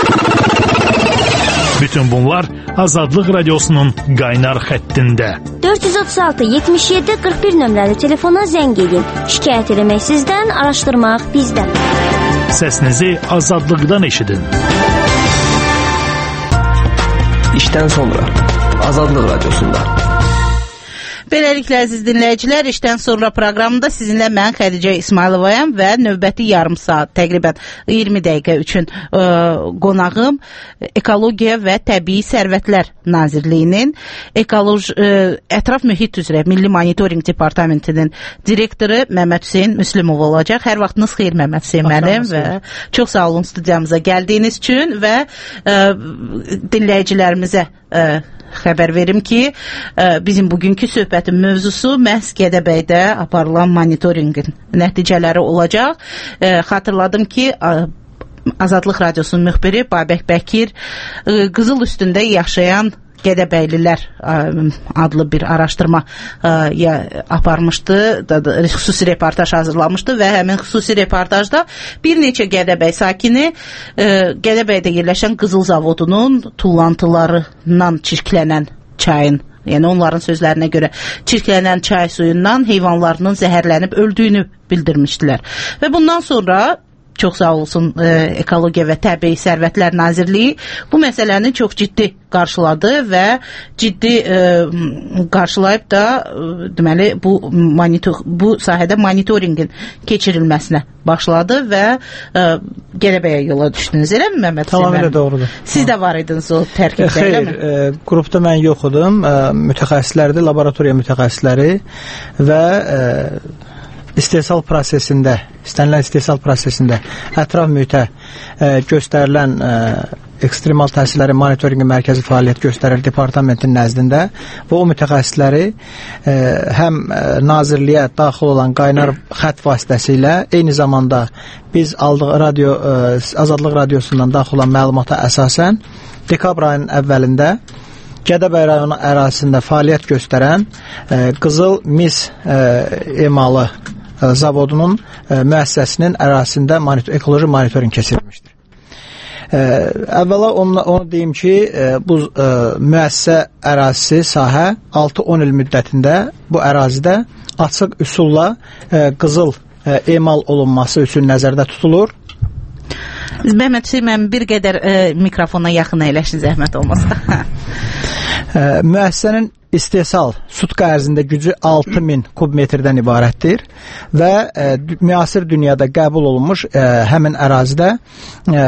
Bütün bunlar Azadlıq Radiosunun qaynar xəttində. dörd yüz otuz altı yetmiş yeddi qırx bir nömrəli telefona zəng edin. Şikayət eləmək sizdən, araşdırmaq bizdən. Səsinizi Azadlıqdan eşidin. İşdən sonra Azadlıq Radiosunda. Beləliklə, əziz dinləyicilər, işdən sonra proqramında sizinlə mən Xədicə İsmayılovayam və növbəti yarım saat, təqribən iyirmi dəqiqə üçün ə, qonağım Ekologiya və Təbii Sərvətlər Nazirliyinin Ekoloji, ə, Ətraf Mühit üzrə Milli Monitoring Departamentinin direktoru Məmməd Hüseyn Müslümov olacaq. Hər vaxtınız xeyir Məmməd Hüseyn mənim və çox sağ olun studiyamıza gəldiyiniz üçün və ə, dinləyicilərimizə ə, xəbər verim ki, ə, bizim bugünkü söhbətin mövzusu məhz Gədəbəydə aparılan monitorinqin nəticələri olacaq. Ə, xatırladım ki, ə, Azadlıq Radiosunun müxbiri Babək Bəkir ə, qızıl üstündə yaşayan Gədəbəylilər adlı bir araşdırma ya, aparmışdı, da, da, xüsusi reportaj hazırlamışdı və həmin xüsusi reportajda bir neçə Gədəbəy sakini Gədəbəydə yerləşən qızıl zavodunun tullantılarından çirklənən çayın, yəni onların sözlərinə görə çirklənən çay suyundan heyvanlarının zəhərlənib öldüyünü bildirmişdilər. Və bundan sonra çox sağ olsun e, Ekologiya və Təbii Sərvətlər Nazirliyi bu məsələni çox ciddi qarşıladı və ciddi e, qarşılayıb da e, deməli bu monitor, bu sahədə monitorinqin keçirilməsinə başladı və e, Gədəbəyə yola düşdünüz, elə mi Məmməd? Tamamilə doğrudur. Siz də var idiniz o tərkibdə, Xeyr, elə mi? E, qrupda mən yox idim, e, mütəxəssislərdir, laboratoriya mütəxəssisləri və e, istehsal prosesində, istənilən istehsal prosesində ətraf mühitə e, göstərilən e, ekstremal təsirlərin monitorinqi mərkəzi fəaliyyət göstərir departamentin nəzdində və o mütəxəssisləri e, həm e, nazirliyə daxil olan qaynar xətt vasitəsilə, eyni zamanda biz aldıq radio, e, Azadlıq Radiosundan daxil olan məlumata əsasən dekabr ayının əvvəlində Gədəbəy rayonu ərazisində fəaliyyət göstərən e, qızıl mis e, emalı e, zavodunun e, müəssisəsinin ərazisində monitor, ekoloji monitoring keçirilmişdir. E, əvvəla onu, onu deyim ki, e, bu e, müəssisə ərazisi sahə altı on il müddətində bu ərazidə açıq üsulla e, qızıl e, emal olunması üçün nəzərdə tutulur. Məhməd Hüseyin, mən bir qədər e, mikrofona yaxın əyləşin, zəhmət olmasa. e, müəssisənin istehsal sutka ərzində gücü altı min kub metrdən ibarətdir və e, müasir dünyada qəbul olunmuş e, həmin ərazidə e,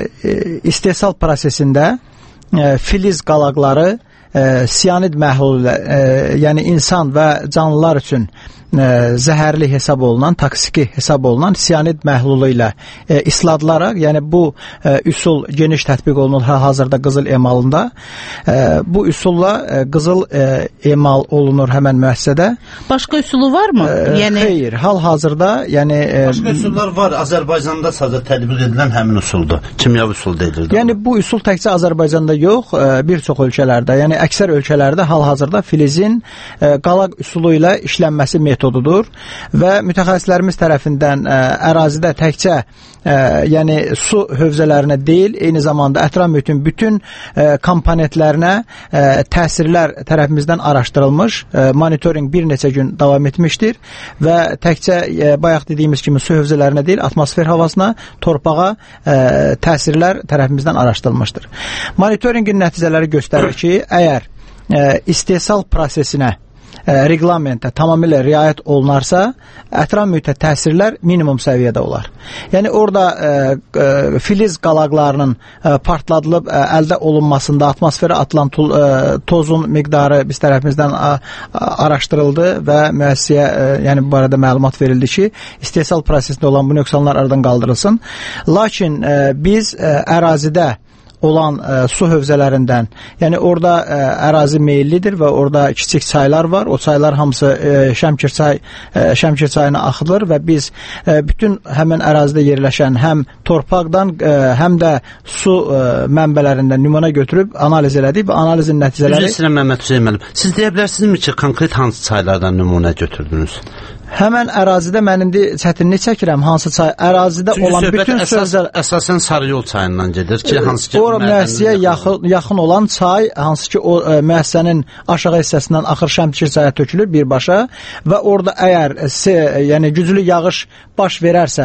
istehsal prosesində e, filiz qalaqları e, siyanid məhlulu, e, yəni insan və canlılar üçün e, zəhərli hesab olunan, toksiki hesab olunan siyanid məhlulu ilə e, isladılaraq, yəni bu e, üsul geniş tətbiq olunur hal-hazırda qızıl emalında. E, bu üsulla e, qızıl e, emal olunur həmən müəssisədə. Başqa üsulu varmı? E, yəni xeyr, hal-hazırda, yəni e, başqa üsullar var. Azərbaycanda sadəcə tətbiq edilən həmin üsuldur. Kimyəvi üsul deyilir. Yəni bu üsul təkcə Azərbaycanda yox, e, bir çox ölkələrdə, yəni əksər ölkələrdə hal-hazırda filizin e, qalaq üsulu ilə işlənməsi metodudur və mütəxəssislərimiz tərəfindən ə, ərazidə təkcə ə, yəni su hövzələrinə deyil, eyni zamanda ətraf mühitin bütün ə, komponentlərinə ə, təsirlər tərəfimizdən araşdırılmış, ə, monitoring bir neçə gün davam etmişdir və təkcə ə, bayaq dediyimiz kimi su hövzələrinə deyil, atmosfer havasına, torpağa ə, təsirlər tərəfimizdən araşdırılmışdır. Monitoringin nəticələri göstərir ki, əgər ə, istehsal prosesinə reglamentə tamamilə riayət olunarsa, ətraf mühitə təsirlər minimum səviyyədə olar. Yəni orada ə, ə, filiz qalaqlarının ə, partladılıb ə, əldə olunmasında atmosferə atılan tol, ə, tozun miqdarı biz tərəfimizdən ə, araşdırıldı və müəssisəyə ə, yəni bu barədə məlumat verildi ki, istehsal prosesində olan bu nöqsanlar aradan qaldırılsın. Lakin ə, biz ə, ərazidə olan ə, su hövzələrindən, yəni orada ə, ərazi meyillidir və orada kiçik çaylar var. O çaylar hamısı ə, Şəmkir çay ə, Şəmkir çayına axıdılır və biz ə, bütün həmin ərazidə yerləşən həm torpaqdan, ə, həm də su ə, mənbələrindən nümunə götürüb analiz elədik və analizin nəticələri. Üzr istəyirəm Məmməd Hüseyn müəllim. Siz deyə bilərsinizmi ki, konkret hansı çaylardan nümunə götürdünüz? Həmən ərazidə mən indi çətinlik çəkirəm hansı çay, ərazidə çünki olan bütün əsas, sözlər əsasən Sarıyol çayından gedir ki, hansı ki o müəssisəyə yaxın, yaxın olan çay, hansı ki o ə, müəssisənin aşağı hissəsindən axır Şəmkir çaya tökülür birbaşa və orada əgər se, yəni güclü yağış baş verərsə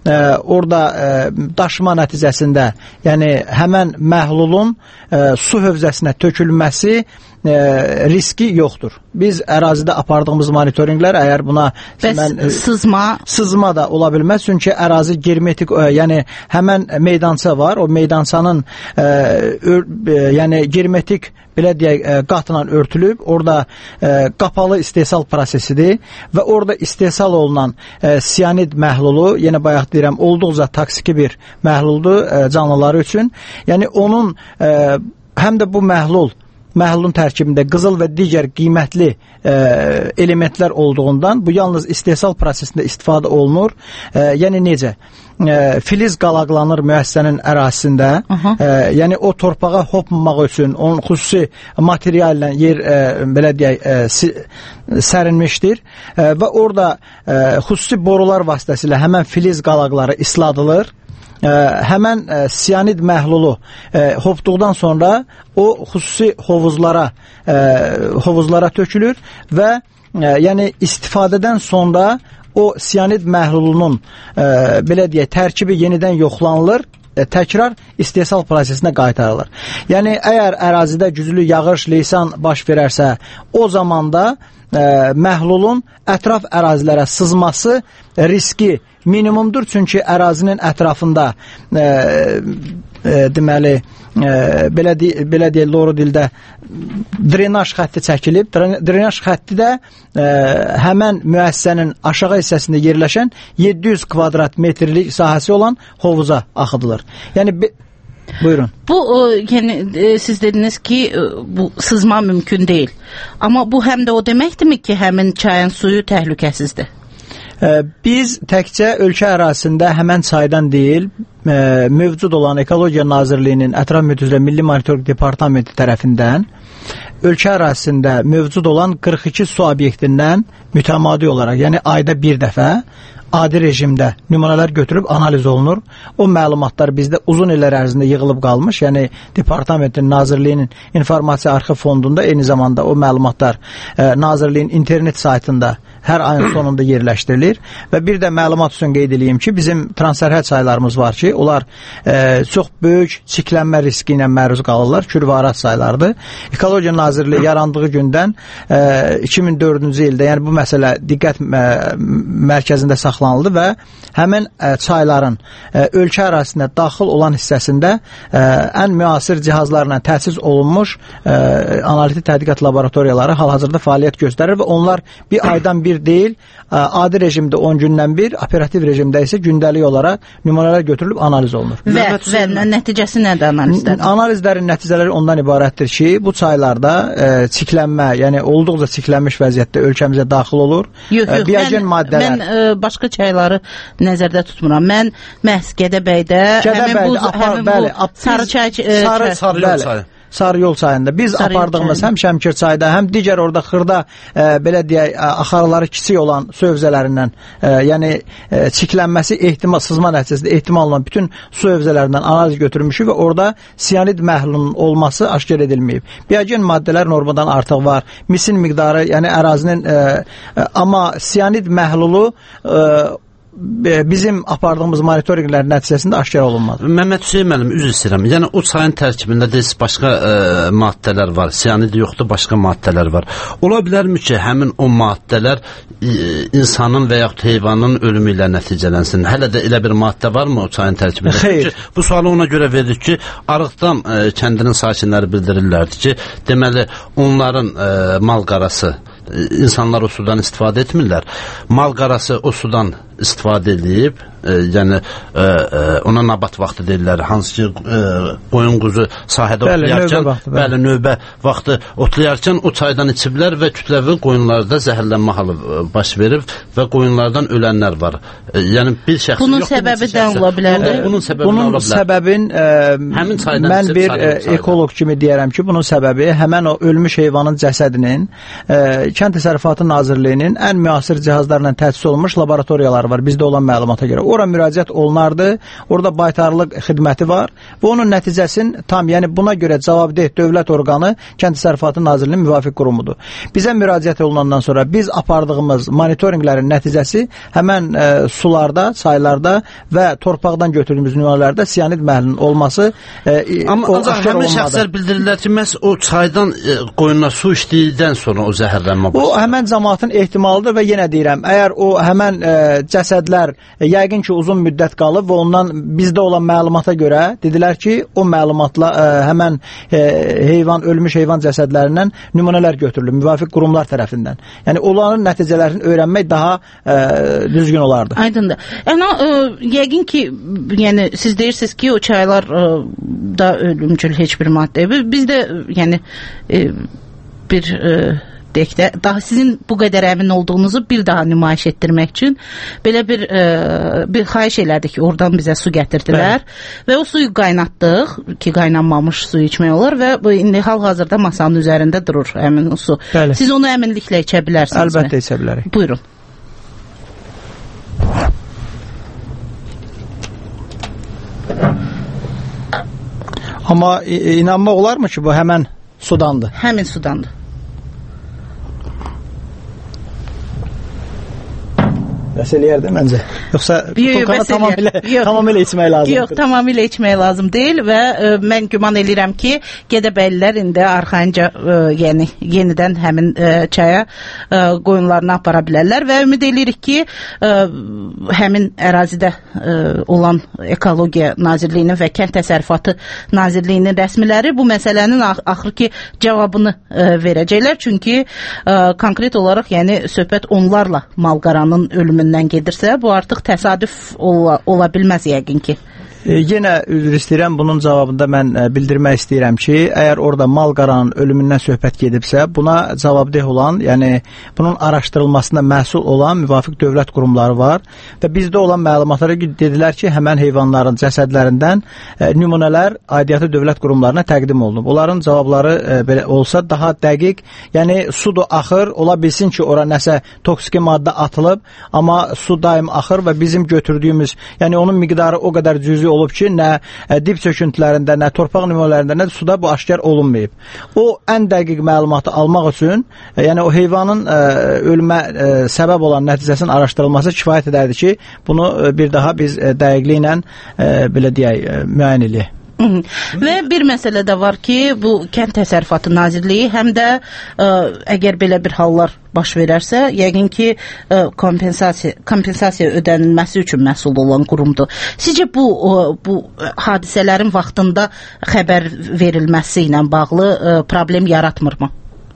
e, orada e, daşıma nəticəsində, yəni həmən məhlulun e, su hövzəsinə tökülməsi e, riski yoxdur. Biz ərazidə apardığımız monitorinqlər əgər buna Bəs mən, e, sızma sızma da ola bilməz, çünki ərazi germetik, e, yəni həmən meydança var, o meydançanın e, ör, e, yəni germetik belə deyək, e, qatla örtülüb, orada e, qapalı istehsal prosesidir və orada istehsal olunan e, siyanid məhlulu, yenə bayaq deyirəm, olduqca toksiki bir məhluldur e, canlıları üçün. Yəni onun e, həm də bu məhlul məhlulun tərkibində qızıl və digər qiymətli e, elementlər olduğundan bu yalnız istehsal prosesində istifadə olunur. E, yəni necə? E, filiz qalaqlanır müəssisənin ərazisində. E, yəni o torpağa hopmamaq üçün onun xüsusi materiallə yer e, belə deyək e, si, sərinmişdir e, və orada e, xüsusi borular vasitəsilə həmən filiz qalaqları isladılır. Ə, həmən ə, siyanid məhlulu ə, hopduqdan sonra o xüsusi hovuzlara ə, hovuzlara tökülür və ə, yəni istifadədən sonra o siyanid məhlulunun ə, belə deyək tərkibi yenidən yoxlanılır, ə, təkrar istehsal prosesinə qaytarılır. Yəni əgər ərazidə güclü yağış, leysan baş verərsə, o zamanda ə, məhlulun ətraf ərazilərə sızması riski minimumdur, çünki ərazinin ətrafında e, e, deməli e, belə deyə, belə deyə loru dildə drenaj xətti çəkilib. Drenaj xətti də e, həmən müəssisənin aşağı hissəsində yerləşən yeddi yüz kvadrat metrlik sahəsi olan hovuza axıdılır. Yəni be, buyurun. Bu o, yəni e, siz dediniz ki e, bu sızma mümkün deyil. Amma bu həm də o deməkdirmi ki, həmin çayın suyu təhlükəsizdir? Biz təkcə ölkə ərazisində həmən çaydan deyil, mövcud olan Ekologiya Nazirliyinin Ətraf Mühit üzrə Milli Monitorinq Departamenti tərəfindən ölkə ərazisində mövcud olan qırx iki su obyektindən mütəmadi olaraq, yəni ayda bir dəfə adi rejimdə nümunələr götürüb analiz olunur. O məlumatlar bizdə uzun illər ərzində yığılıb qalmış. Yəni departamentin, Nazirliyinin informasiya arxiv fondunda eyni zamanda o məlumatlar e, Nazirliyin internet saytında hər ayın sonunda yerləşdirilir və bir də məlumat üçün qeyd edeyim ki, bizim transsərhəd çaylarımız var ki, onlar e, çox böyük çiklənmə riski ilə məruz qalırlar. Kür və Araz çaylarıdır. Ekologiya Nazirliyi yarandığı gündən e, iki min dördüncü ildə, yəni bu məsələ diqqət e, mərkəzində saxlanıldı və həmin ə, çayların ə, ölkə ərazisində daxil olan hissəsində ə, ən müasir cihazlarla təchiz olunmuş ə, analitik tədqiqat laboratoriyaları hal-hazırda fəaliyyət göstərir və onlar bir aydan bir deyil, ə, adi rejimdə on gündən bir, operativ rejimdə isə gündəlik olaraq nümunələr götürülüb analiz olunur. Və, və nəticəsi nədir analizlərin? Analizlərin nəticələri ondan ibarətdir ki, bu çaylarda ə, çiklənmə, yəni olduqca çiklənmiş vəziyyətdə ölkəmizə daxil olur. Yox, yox, biogen mən, maddələr. mən ə, başqa çayları nəzərdə tutmuram. Mən məhz Gədəbəydə, həmin bu, apar, həmin bəli, bu sarı çay, e, sarı, çay. sarı yol çayı. Sarı yol çayında. Biz sarı apardığımız həm Şəmkir çayda, həm digər orada xırda e, belə deyək, axarları kiçik olan su hövzələrindən, e, yəni e, çiklənməsi ehtimal, sızma nəticəsində ehtimal olan bütün su hövzələrindən analiz götürmüşük və orada siyanid məhlulunun olması aşkar edilməyib. Biogen maddələr normadan artıq var. Misin miqdarı, yəni ərazinin e, e, amma siyanid məhlulu e, bizim apardığımız monitorinqlər nəticəsində aşkar olunmadı. Məhəmməd Hüseyn müəllim, üzr istəyirəm. Yəni o çayın tərkibində deyirsiniz başqa ə, maddələr var. Siyanid yoxdur, başqa maddələr var. Ola bilərmi ki, həmin o maddələr ə, insanın və yaxud heyvanın ölümü ilə nəticələnsin? Hələ də elə bir maddə varmı o çayın tərkibində? Xeyr. Çünki bu sualı ona görə veririk ki, Arıqdan ə, kəndinin sakinləri bildirirlərdi ki, deməli onların ə, mal qarası, insanlar o sudan istifadə etmirlər. Mal qarası o sudan istifadə edib, e, yəni e, e, ona nabat vaxtı deyirlər, hansı ki e, qoyun quzu sahədə bəli, otlayarkən, növbə vaxtı, bəli. bəli, növbə vaxtı otlayarkən o çaydan içiblər və kütləvi qoyunlarda zəhərlənmə halı baş verib və qoyunlardan ölənlər var. E, yəni bir şəxs bunun yox, səbəbi də ola bilər. E, bunun səbəbi bunun ola bilər. Səbəbin e, həmin çaydan mən bir e, ekoloq kimi deyərəm ki, bunun səbəbi həmən o ölmüş heyvanın cəsədinin e, Kənd Təsərrüfatı Nazirliyinin ən müasir cihazlarla təchiz olunmuş laboratoriyaları var bizdə olan məlumata görə. Ora müraciət olunardı. Orada baytarlıq xidməti var və onun nəticəsini tam, yəni buna görə cavabdeh dövlət orqanı Kənd Təsərrüfatı Nazirliyinin müvafiq qurumudur. Bizə müraciət olunandan sonra biz apardığımız monitorinqlərin nəticəsi həmən e, sularda, çaylarda və torpaqdan götürdüyümüz nümunələrdə siyanid məhlinin olması e, Amma o, ancaq həmin şəxslər bildirirlər ki, məhz o çaydan e, qoyunlar su içdikdən sonra o zəhərlənmə başlayır. O həmən cəmaatın ehtimalıdır və yenə deyirəm, əgər o həmən e, cəsədlər e, yəqin ki uzun müddət qalıb və ondan bizdə olan məlumata görə dedilər ki, o məlumatla e, həmən e, heyvan, ölmüş heyvan cəsədlərindən nümunələr götürülür müvafiq qurumlar tərəfindən. Yəni onların nəticələrini öyrənmək daha e, düzgün olardı. Aydındır. Yəni e, yəqin ki, yəni siz deyirsiniz ki, o çaylar e, da ölümcül heç bir maddə. Biz də yəni e, bir e, deyək də, daha sizin bu qədər əmin olduğunuzu bir daha nümayiş etdirmək üçün belə bir e, bir xahiş elədik ki, oradan bizə su gətirdilər Bəli. Və o suyu qaynatdıq ki, qaynanmamış suyu içmək olar və bu indi hal-hazırda masanın üzərində durur həmin o su. Bəli. Siz onu əminliklə içə bilərsiniz. Əlbəttə mi? içə bilərik. Buyurun. Amma inanmaq olarmı ki, bu həmən sudandır? Həmin sudandır. Bəs eləyərdi məncə. Yoxsa butonkanı tamamilə, tamamilə içmək lazımdır. Yox, tamamilə içmək lazım deyil və ə, mən güman edirəm ki, Gədəbəylilər indi arxayınca ə, yəni yenidən həmin ə, çaya ə, qoyunlarını apara bilərlər və ümid edirik ki, ə, həmin ərazidə ə, olan Ekologiya Nazirliyinin və Kənd Təsərrüfatı Nazirliyinin rəsmiləri bu məsələnin ax axır ki cavabını ə, verəcəklər. Çünki ə, konkret olaraq yəni söhbət onlarla malqaranın ölümü gedirsə, bu artıq təsadüf ola, ola bilməz yəqin ki. E, yenə üzr istəyirəm, bunun cavabında mən e, bildirmək istəyirəm ki, əgər orada malqaranın ölümündən söhbət gedibsə, buna cavabdeh olan, yəni bunun araşdırılmasına məsul olan müvafiq dövlət qurumları var və bizdə olan məlumatlara dedilər ki, həmən heyvanların cəsədlərindən e, nümunələr aidiyyatı dövlət qurumlarına təqdim olunub. Onların cavabları e, belə olsa daha dəqiq, yəni sudur axır, ola bilsin ki, ora nəsə toksiki maddə atılıb, amma su daim axır və bizim götürdüyümüz, yəni onun miqdarı o qədər cüzi olub ki, nə ə, dib çöküntülərində, nə torpaq nümunələrində, nə də suda bu aşkar olunmayıb. O ən dəqiq məlumatı almaq üçün, ə, yəni o heyvanın ə, ölümə ə, səbəb olan nəticəsinin araşdırılması kifayət edərdi ki, bunu ə, bir daha biz ə, dəqiqliklə ə, belə deyək, ə, müəyyən eləyək. Və bir məsələ də var ki, bu Kənd Təsərrüfatı Nazirliyi həm də ə, əgər belə bir hallar baş verərsə, yəqin ki, ə, kompensasiya, kompensasiya ödənilməsi üçün məsul olan qurumdur. Sizcə bu, ə, bu hadisələrin vaxtında xəbər verilməsi ilə bağlı ə, problem yaratmırmı?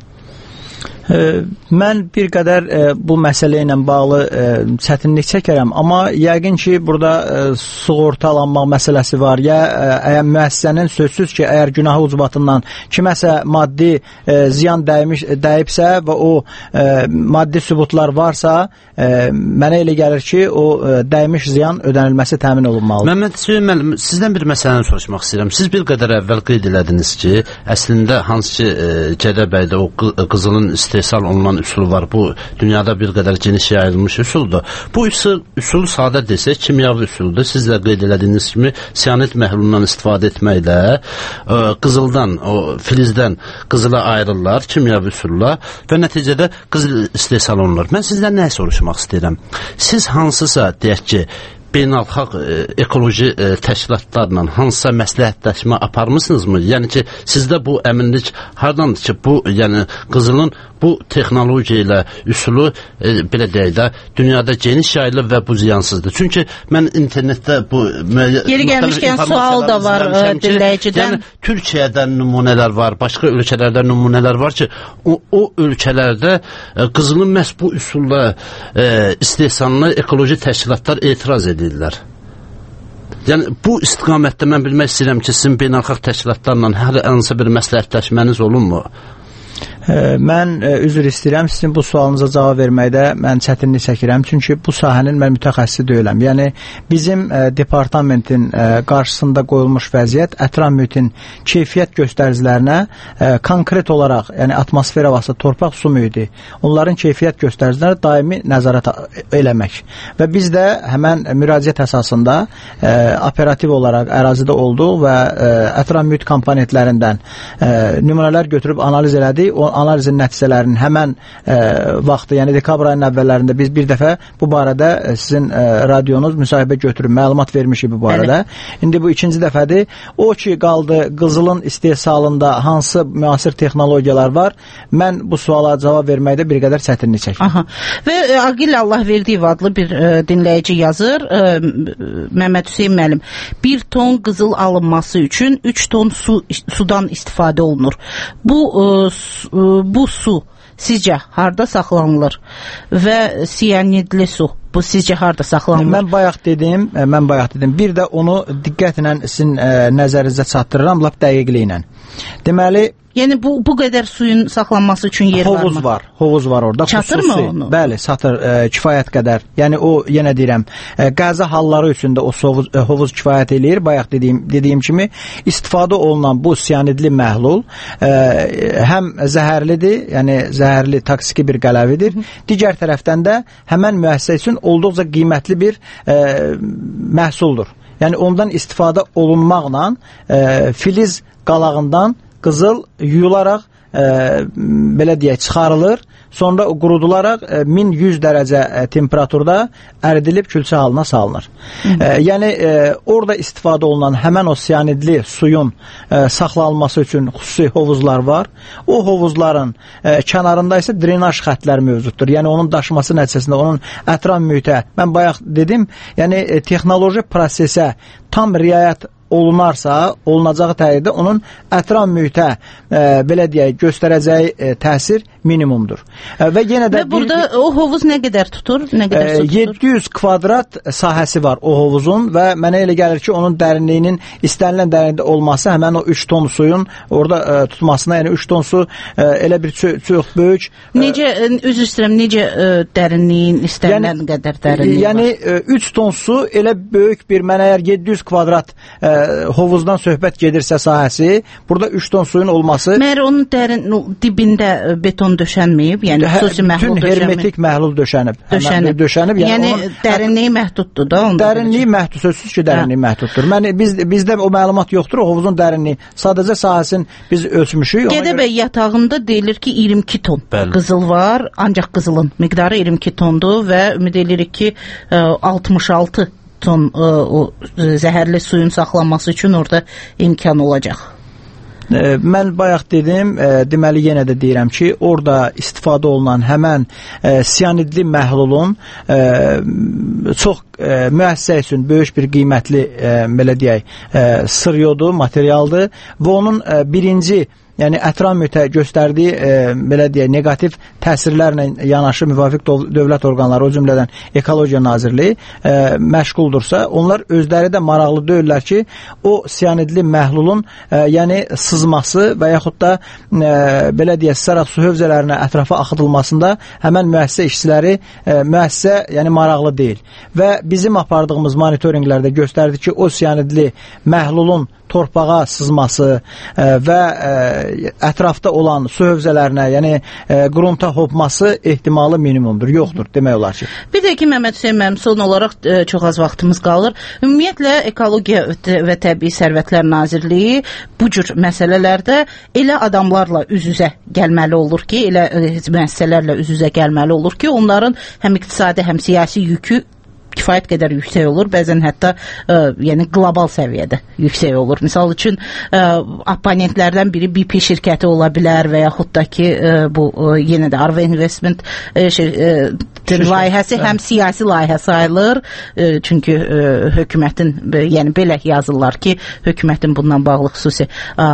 Mən bir qədər e, bu məsələ ilə bağlı e, çətinlik çəkərəm, amma yəqin ki, burada e, sığortalanmaq məsələsi var. Ya e, əgər müəssisənin sözsüz ki, əgər günahı ucbatından kiməsə maddi e, ziyan dəymiş, dəyibsə və o e, maddi sübutlar varsa, e, mənə elə gəlir ki, o e, dəymiş ziyan ödənilməsi təmin olunmalıdır. Məmməd Hüseyin müəllim, sizdən bir məsələni soruşmaq istəyirəm. Siz bir qədər əvvəl qeyd elədiniz ki, əslində hansı ki, e, Gədəbəydə o qızılın istehsal olunan üsul var. Bu dünyada bir qədər geniş yayılmış üsuldur. Bu üsul, üsul sadə desək kimyavi üsuldur. Siz də qeyd elədiyiniz kimi siyanid məhlulundan istifadə etməklə ə, qızıldan, o filizdən qızıla ayrılırlar kimyavi üsulla və nəticədə qızıl istehsal olunur. Mən sizdən nə soruşmaq istəyirəm? Siz hansısa deyək ki, beynəlxalq e, ekoloji e, təşkilatlarla hansısa məsləhətləşmə aparmısınızmı? Yəni ki, sizdə bu əminlik hardandır ki, bu, yəni qızılın bu texnologiya ilə üsulu e, belə deyək də dünyada geniş yayılıb və bu ziyansızdır. Çünki mən internetdə bu yeri gəlmişkən sual da var dinləyicidən. Yəni Türkiyədən nümunələr var, başqa ölkələrdə nümunələr var ki, o, o ölkələrdə e, qızılın məhz bu üsulla e, istehsalına ekoloji təşkilatlar etiraz edirlər. Yəni bu istiqamətdə mən bilmək istəyirəm ki, sizin beynəlxalq təşkilatlarla hər hansı bir məsləhətləşməniz olunmu? Mən ə, üzr istəyirəm, sizin bu sualınıza cavab verməkdə mən çətinlik çəkirəm, çünki bu sahənin mən mütəxəssisi deyiləm. Yəni bizim ə, departamentin ə, qarşısında qoyulmuş vəziyyət ətraf mühitin keyfiyyət göstəricilərinə ə, konkret olaraq, yəni atmosfera vasitə torpaq, su mühiti, onların keyfiyyət göstəricilərinə daimi nəzarət eləmək. Və biz də həmən müraciət əsasında ə, operativ olaraq ərazidə olduq və ə, ətraf mühit komponentlərindən ə, nümunələr götürüb analiz elədik. O analizin nəticələrinin həmən ə, vaxtı, yəni dekabr ayının əvvəllərində biz bir dəfə bu barədə sizin ə, radionuz müsahibə götürüb məlumat vermişik bu barədə. Bəli. İndi bu ikinci dəfədir. O ki qaldı qızılın istehsalında hansı müasir texnologiyalar var, mən bu suala cavab verməkdə bir qədər çətinlik çəkirəm. Aha. Və ə, Agil Allahverdiyev adlı bir ə, dinləyici yazır, ə, Məhəmməd Hüseyn müəllim, bir ton qızıl alınması üçün üç ton su, sudan istifadə olunur. Bu ə, su, bu su sizcə harda saxlanılır və siyanidli su bu sizcə harda saxlanılır? Mən bayaq dedim, mən bayaq dedim. Bir də onu diqqətlə sizin ə, nəzərinizə çatdırıram, lap dəqiqliklə. Deməli, yəni bu bu qədər suyun saxlanması üçün yer hovuz varmı? var, hovuz var orada. Çatır xüsusi, mı onu? Bəli, satır, ə, kifayət qədər. Yəni o yenə deyirəm, ə, qəza halları üçün də o hovuz, ə, hovuz kifayət eləyir. Bayaq dediyim dediyim kimi istifadə olunan bu siyanidli məhlul ə, həm zəhərlidir, yəni zəhərli toksiki bir qələvidir. Hı. Digər tərəfdən də həmən müəssisə üçün olduqca qiymətli bir ə, məhsuldur. Yəni ondan istifadə olunmaqla ə, filiz qalağından qızıl yuyularaq e, belə deyək çıxarılır, sonra qurudularaq e, min yüz dərəcə e, temperaturda əridilib külçə halına salınır. E, yəni e, orada istifadə olunan həmən o siyanidli suyun e, saxlanılması üçün xüsusi hovuzlar var. O hovuzların e, kənarında isə drenaj xəttləri mövcuddur. Yəni onun daşıması nəticəsində onun ətraf mühitə, mən bayaq dedim, yəni e, texnoloji prosesə tam riayət olunarsa, olunacağı təqdirdə onun ətraf mühitə e, belə deyək, göstərəcəyi e, təsir minimumdur. E, və yenə də və burada bir, o hovuz nə qədər tutur? Nə qədər su tutur? yeddi yüz kvadrat sahəsi var o hovuzun və mənə elə gəlir ki, onun dərinliyinin istənilən dərinlikdə olması həmən o üç ton suyun orada e, tutmasına, yəni üç ton su e, elə bir çox, çox böyük. Necə, e, üzr istəyirəm, necə e, dərinliyin istənilən yəni, qədər dərinliyi yəni, var? Yəni üç ton su elə böyük bir, mən əgər yeddi yüz kvadrat e, hovuzdan söhbət gedirsə sahəsi, burada üç ton suyun olması. Məyər onun dərin dibində beton döşənməyib, yəni xüsusi məhlul döşənməyib. Bütün hermetik məhlul döşənib. Döşənib. döşənib yəni yəni onun, dərinliyi məhduddur da. Dərinliyi məhdud, sözsüz ki, dərinliyi məhduddur. Mən, biz, bizdə o məlumat yoxdur, o hovuzun dərinliyi. Sadəcə sahəsini biz ölçmüşük. Gədəbəy görə... yatağında deyilir ki, iyirmi iki ton Bəli. qızıl var, ancaq qızılın miqdarı iyirmi iki tondur və ümid edirik ki, altmış altı ton ə, o zəhərli suyun saxlanması üçün orada imkan olacaq. E, mən bayaq dedim, e, deməli yenə də deyirəm ki, orada istifadə olunan həmən e, siyanidli məhlulun e, çox e, müəssisə üçün böyük bir qiymətli e, belə deyək, e, sır yodu, materialdır və onun e, birinci yəni ətraf mühitə göstərdiyi e, belə deyək, negativ təsirlərlə yanaşı müvafiq dövlət orqanları, o cümlədən Ekologiya Nazirliyi e, məşğuldursa, onlar özləri də maraqlı deyirlər ki, o siyanidli məhlulun e, yəni sızması və yaxud da e, belə deyək, sısaraq su hövzələrinə ətrafa axıdılmasında həmən müəssisə işçiləri e, müəssisə yəni maraqlı deyil. Və bizim apardığımız monitorinqlərdə göstərdi ki, o siyanidli məhlulun torpağa sızması e, və e, ətrafda olan su hövzələrinə, yəni e, qrunta hopması ehtimalı minimumdur, yoxdur demək olar ki. Bir də ki, Məhəmməd Hüseyn müəllim, son olaraq e, çox az vaxtımız qalır. Ümumiyyətlə, Ekologiya və Təbii Sərvətlər Nazirliyi bu cür məsələlərdə elə adamlarla üz-üzə gəlməli olur ki, elə e, müəssisələrlə üz-üzə gəlməli olur ki, onların həm iqtisadi, həm siyasi yükü kifayət qədər yüksək olur, bəzən hətta ə, yəni qlobal səviyyədə yüksək olur. Misal üçün ə, abonentlərdən biri B P şirkəti ola bilər və yaxud da ki ə, bu ə, yenə də Arva Investment ə, şey, ə, layihəsi həm siyasi layihə sayılır, ə, çünki ə, hökumətin, ə, yəni belə yazırlar ki, hökumətin bundan bağlı xüsusi ə,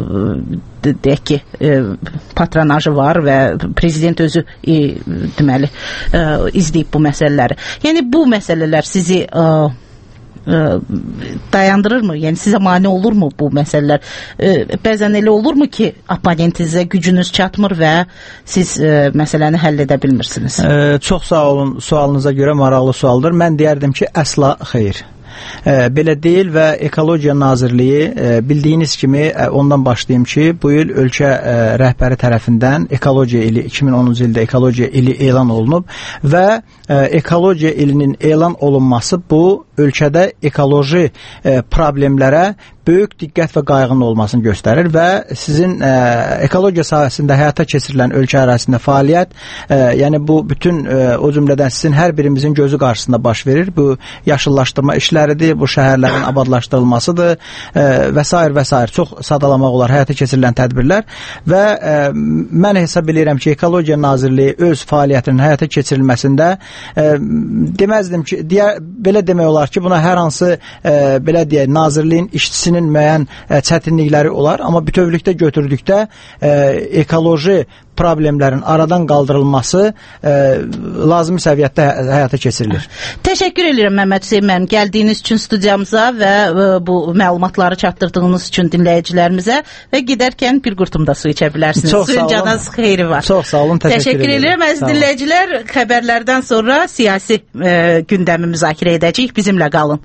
deyək ki, e, patronajı var və prezident özü e, deməli e, izləyib bu məsələləri. Yəni bu məsələlər sizi e, e, dayandırırmı? Yəni sizə mane olurmu bu məsələlər? E, bəzən elə olurmu ki, oponentinizə gücünüz çatmır və siz e, məsələni həll edə bilmirsiniz? E, çox sağ olun, sualınıza görə maraqlı sualdır. Mən deyərdim ki, əsla xeyr. E, belə deyil və Ekologiya Nazirliyi e, bildiyiniz kimi e, ondan başlayım ki, bu il ölkə e, rəhbəri tərəfindən ekologiya ili iki min onuncu ildə ekologiya ili elan olunub və e, ekologiya ilinin elan olunması bu ölkədə ekoloji e, problemlərə böyük diqqət və qayğının olmasını göstərir və sizin e, ekologiya sahəsində həyata keçirilən ölkə ərazisində fəaliyyət, e, yəni bu bütün e, o cümlədən sizin hər birimizin gözü qarşısında baş verir. Bu yaşıllaşdırma işləridir, bu şəhərlərin abadlaşdırılmasıdır e, və s. və s. Çox sadalamaq olar həyata keçirilən tədbirlər və e, mən hesab edirəm ki, Ekologiya Nazirliyi öz fəaliyyətinin həyata keçirilməsində e, deməzdim ki, deyə, belə demək olar ki, buna hər hansı e, belə deyək, nazirliyin işçisinin müəyyən ə, çətinlikləri olar, amma bütövlükdə götürdükdə ə, ekoloji problemlərin aradan qaldırılması ə, lazımi səviyyətdə həyata keçirilir. Təşəkkür edirəm Məmməd Hüseyn müəllim, gəldiyiniz üçün studiyamıza və ə, bu məlumatları çatdırdığınız üçün dinləyicilərimizə və gedərkən bir qurtum da su içə bilərsiniz. Suyun canınız xeyri var. Çox sağ olun, təşəkkür, təşəkkür edirəm. Əziz dinləyicilər, xəbərlərdən sonra siyasi ə, gündəmi müzakirə edəcəyik. Bizimlə qalın.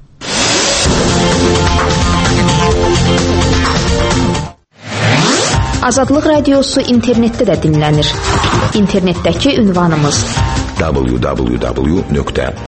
Azadlıq Radiosu internetdə də dinlənir. İnternetdəki ünvanımız w w w nöqtə